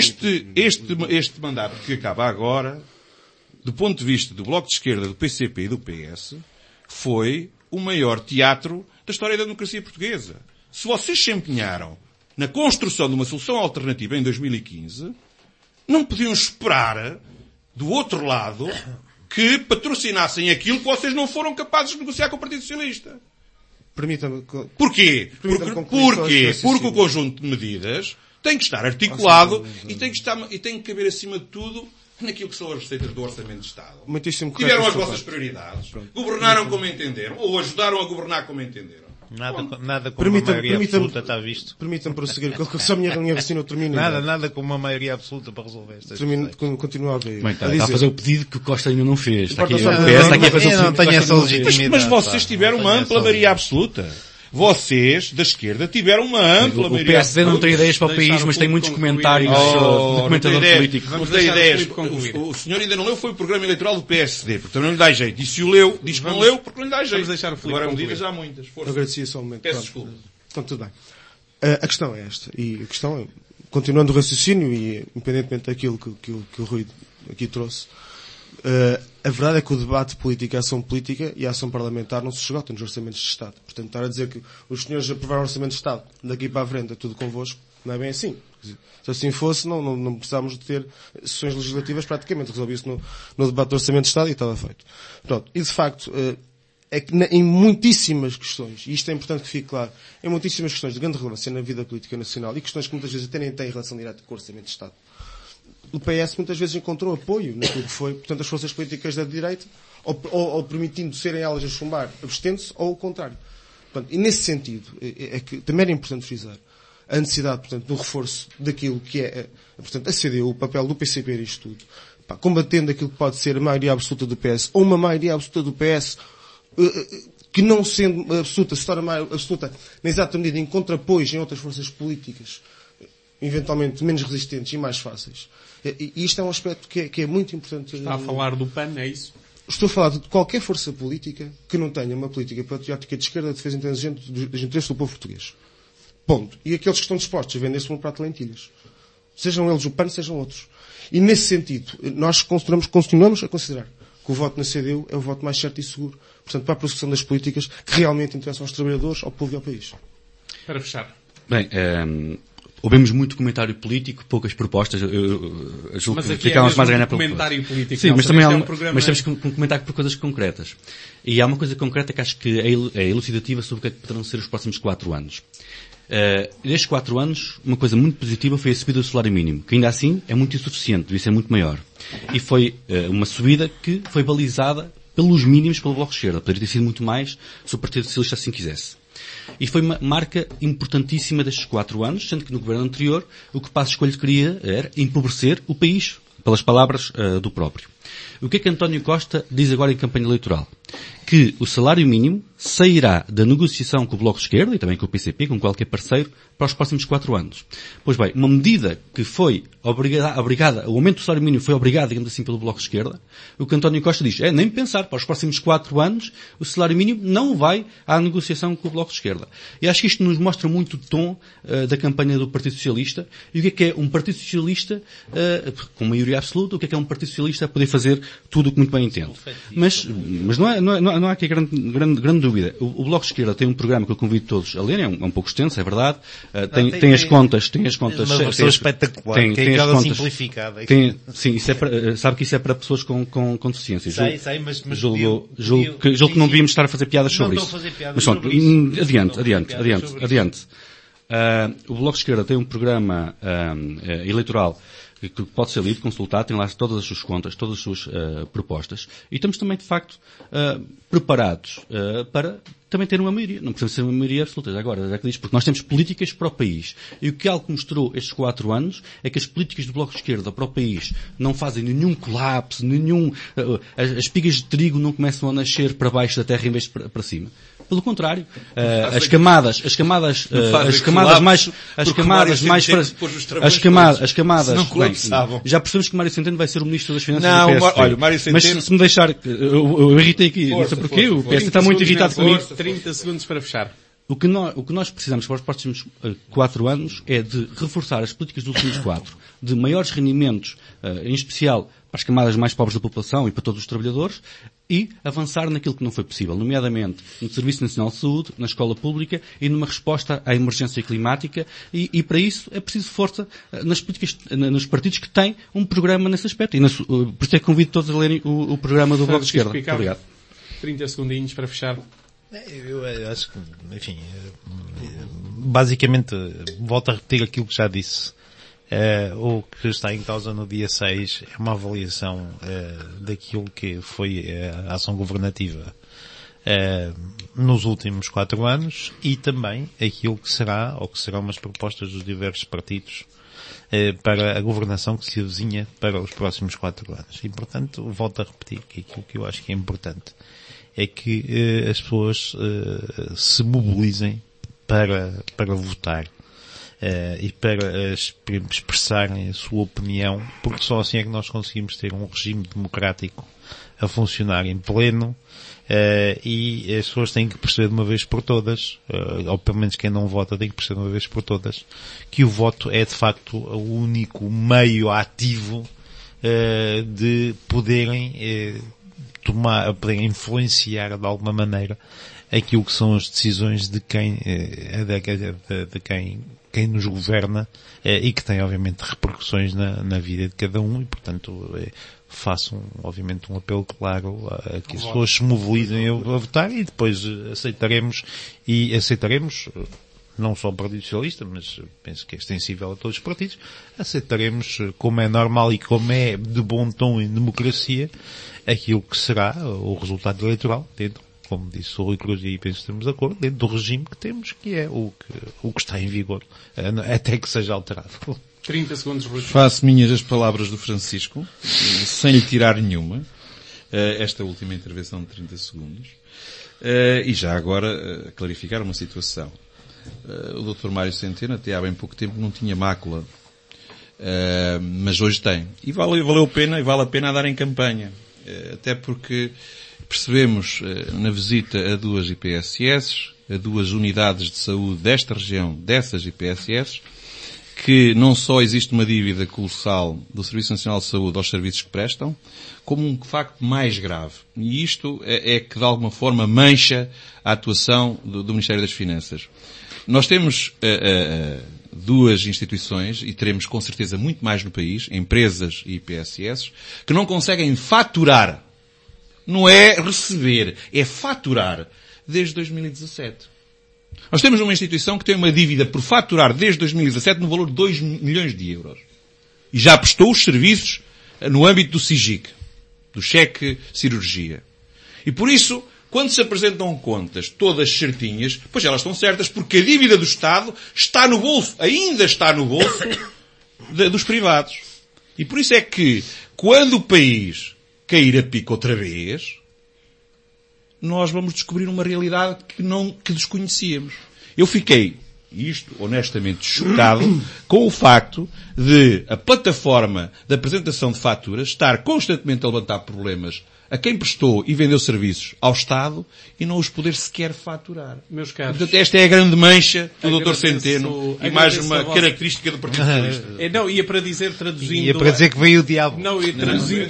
este mandato que acaba agora, do ponto de vista do Bloco de Esquerda, do PCP e do PS, foi o maior teatro da história da democracia portuguesa. Se vocês se empenharam na construção de uma solução alternativa em 2015, não podiam esperar, do outro lado, que patrocinassem aquilo que vocês não foram capazes de negociar com o Partido Socialista. Permita-me... Porquê? Porque o conjunto de medidas tem que estar articulado e tem que caber, acima de tudo, naquilo que são as receitas do Orçamento de Estado. Tiveram as vossas prioridades, governaram como entenderam, ou ajudaram a governar como entenderam. Nada com uma maioria absoluta, está visto. Permita-me prosseguir, que só a minha raciocínio termina. Nada com uma maioria absoluta para resolver estas Continuo a ver. Está a fazer o pedido que o Costa ainda não fez. Está aqui a fazer o pedido. Mas vocês tiveram uma ampla maioria absoluta. Vocês, da esquerda, tiveram uma ampla maioria. O PSD não tem ideias para o país, mas tem muitos comentários de comentador político. Vamos ter ideias. O senhor ainda não leu, foi o programa eleitoral do PSD, porque também não lhe dá jeito. E se o leu, diz que não leu, porque não lhe dá jeito. Vamos deixar o Filipe Agora, concluir. medidas há muitas. Força. Eu agradecia só um momento. Peço desculpa. Então, tudo bem. A questão é esta. E a questão é, continuando o raciocínio e independentemente daquilo que o Rui aqui trouxe, a verdade é que o debate político, a ação política e a ação parlamentar não se esgotam nos orçamentos de Estado. Portanto, estar a dizer que os senhores aprovaram o orçamento de Estado, daqui para a frente é tudo convosco, não é bem assim. Se assim fosse, não precisávamos de ter sessões legislativas praticamente. Resolvia-se no debate do orçamento de Estado e estava feito. Pronto. E de facto, é que em muitíssimas questões, e isto é importante que fique claro, em muitíssimas questões de grande relevância na vida política nacional e questões que muitas vezes até nem têm relação direta com o orçamento de Estado, o PS muitas vezes encontrou apoio naquilo que foi, portanto, as forças políticas da direita, ou permitindo serem elas a chumbar, abstendo-se, ou o contrário. Portanto, e nesse sentido, é que também era importante frisar a necessidade, portanto, do reforço daquilo que é, portanto, a CDU, o papel do PCP nisto tudo, combatendo aquilo que pode ser a maioria absoluta do PS, ou uma maioria absoluta do PS, que não sendo absoluta, se torna mais absoluta, na exata medida, encontra apoio em outras forças políticas, eventualmente menos resistentes e mais fáceis. E isto é um aspecto que é muito importante. Está a falar do PAN, é isso? Estou a falar de qualquer força política que não tenha uma política patriótica de esquerda de defesa intransigente dos interesses do povo português. Ponto. E aqueles que estão dispostos a vender-se um prato de lentilhas. Sejam eles o PAN, sejam outros. E nesse sentido, nós continuamos a considerar que o voto na CDU é o voto mais certo e seguro. Portanto, para a prossecução das políticas que realmente interessam aos trabalhadores, ao povo e ao país. Para fechar. Bem, ouvimos muito comentário político, poucas propostas. Eu julgo que ficámos mais a ganhar pelo comentário político. Sim, não, mas também há mas temos que comentar por coisas concretas. E há uma coisa concreta que acho que é elucidativa sobre o que é que poderão ser os próximos 4 anos. Nestes 4 anos, uma coisa muito positiva foi a subida do salário mínimo, que ainda assim é muito insuficiente, devia ser muito maior. E foi uma subida que foi balizada pelos mínimos pelo Bloco de Esquerda. Poderia ter sido muito mais se o Partido Socialista assim quisesse. E foi uma marca importantíssima destes 4 anos, sendo que no governo anterior o que Passos Coelho queria era empobrecer o país, pelas palavras do próprio. O que é que António Costa diz agora em campanha eleitoral? Que o salário mínimo sairá da negociação com o Bloco de Esquerda e também com o PCP, com qualquer parceiro, para os próximos 4 anos. Pois bem, uma medida que foi obrigada, o aumento do salário mínimo foi obrigado, digamos assim, pelo Bloco de Esquerda, o que António Costa diz é nem pensar, para os próximos 4 anos o salário mínimo não vai à negociação com o Bloco de Esquerda. E acho que isto nos mostra muito o tom da campanha do Partido Socialista e o que é um Partido Socialista com maioria absoluta, o que é um Partido Socialista a poder fazer tudo o que muito bem entende. Mas não há aqui grande dúvida. O Bloco de Esquerda tem um programa que eu convido todos a lerem, é um pouco extenso, é verdade. Tem as contas. Uma versão espetacular, tem aquela simplificada. Sim, isso sabe que isso é para pessoas com deficiências. Sei, mas julgo que não devíamos estar a fazer piadas sobre isso. Mas pronto, adiante. O Bloco de Esquerda tem um programa eleitoral que pode ser lido, consultado, tem lá todas as suas contas, todas as suas propostas. E estamos também, de facto, preparados para também ter uma maioria. Não precisa ser uma maioria absoluta, já agora, já que diz, porque nós temos políticas para o país. E o que algo mostrou estes 4 anos é que as políticas do Bloco de Esquerda para o país não fazem nenhum colapso, as espigas de trigo não começam a nascer para baixo da terra em vez de para cima. Pelo contrário, as camadas já percebemos que Mário Centeno vai ser o Ministro das Finanças do PSD. Olha, Mário Centeno... Mas se me deixar, eu irritei aqui, não sei porquê, o PSD está muito irritado comigo. 30 segundos para fechar. O que nós precisamos para os próximos 4 anos é de reforçar as políticas dos últimos 4, de maiores rendimentos, em especial para as camadas mais pobres da população e para todos os trabalhadores, e avançar naquilo que não foi possível, nomeadamente no Serviço Nacional de Saúde, na escola pública e numa resposta à emergência climática, e para isso é preciso força nas políticas, nos partidos que têm um programa nesse aspecto. E por isso é que convido todos a lerem o programa do Bloco de Esquerda. Muito obrigado. 30 segundinhos para fechar. Eu acho que, enfim, basicamente, volto a repetir aquilo que já disse. O que está em causa no dia 6 é uma avaliação daquilo que foi a ação governativa nos últimos 4 anos e também aquilo que será, ou que serão as propostas dos diversos partidos para a governação que se avizinha para os próximos 4 anos. E, portanto, volto a repetir que aquilo que eu acho que é importante é que as pessoas se mobilizem para votar. E para expressarem a sua opinião, porque só assim é que nós conseguimos ter um regime democrático a funcionar em pleno, e as pessoas têm que perceber de uma vez por todas, ou pelo menos quem não vota tem que perceber de uma vez por todas, que o voto é de facto o único meio ativo de poderem poderem influenciar de alguma maneira aquilo que são as decisões de quem nos governa, e que tem obviamente repercussões na vida de cada um, e portanto faço obviamente um apelo claro a que as pessoas se mobilizem a votar, e depois aceitaremos não só o Partido Socialista, mas penso que é extensível a todos os partidos, aceitaremos, como é normal e como é de bom tom em democracia, aquilo que será o resultado eleitoral dentro, como disse o Rui Cruz, e penso que estamos de acordo, dentro do regime que temos, que é o que está em vigor, até que seja alterado. 30 segundos, Rui. Faço minhas as palavras do Francisco, sem lhe tirar nenhuma, esta última intervenção de 30 segundos, e já agora clarificar uma situação. O Dr. Mário Centeno até há bem pouco tempo não tinha mácula, mas hoje tem. E valeu a pena, e vale a pena dar em campanha. Até porque percebemos na visita a 2 IPSS, a 2 unidades de saúde desta região, dessas IPSS, que não só existe uma dívida colossal do Serviço Nacional de Saúde aos serviços que prestam, como um facto mais grave. E isto é que de alguma forma mancha a atuação do Ministério das Finanças. Nós temos 2 instituições, e teremos com certeza muito mais no país, empresas e IPSS, que não conseguem faturar. Não é receber, é faturar desde 2017. Nós temos uma instituição que tem uma dívida por faturar desde 2017 no valor de 2 milhões de euros. E já prestou os serviços no âmbito do SIGIC, do cheque cirurgia. E por isso, quando se apresentam contas todas certinhas, pois elas estão certas, porque a dívida do Estado está no bolso, ainda está no bolso dos privados. E por isso é que, quando o país cair a pico outra vez, nós vamos descobrir uma realidade que desconhecíamos. Eu fiquei, isto honestamente, chocado com o facto de a plataforma de apresentação de faturas estar constantemente a levantar problemas a quem prestou e vendeu serviços ao Estado e não os poder sequer faturar. Meus caros, portanto, esta é a grande mancha do Dr. Centeno e mais uma característica do Partido Socialista. Não, ia para dizer, traduzindo... Ia para dizer que veio o diabo. Não, traduzindo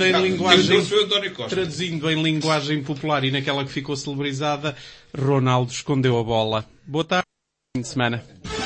em linguagem popular e naquela que ficou celebrizada, Ronaldo escondeu a bola. Boa tarde, fim de semana.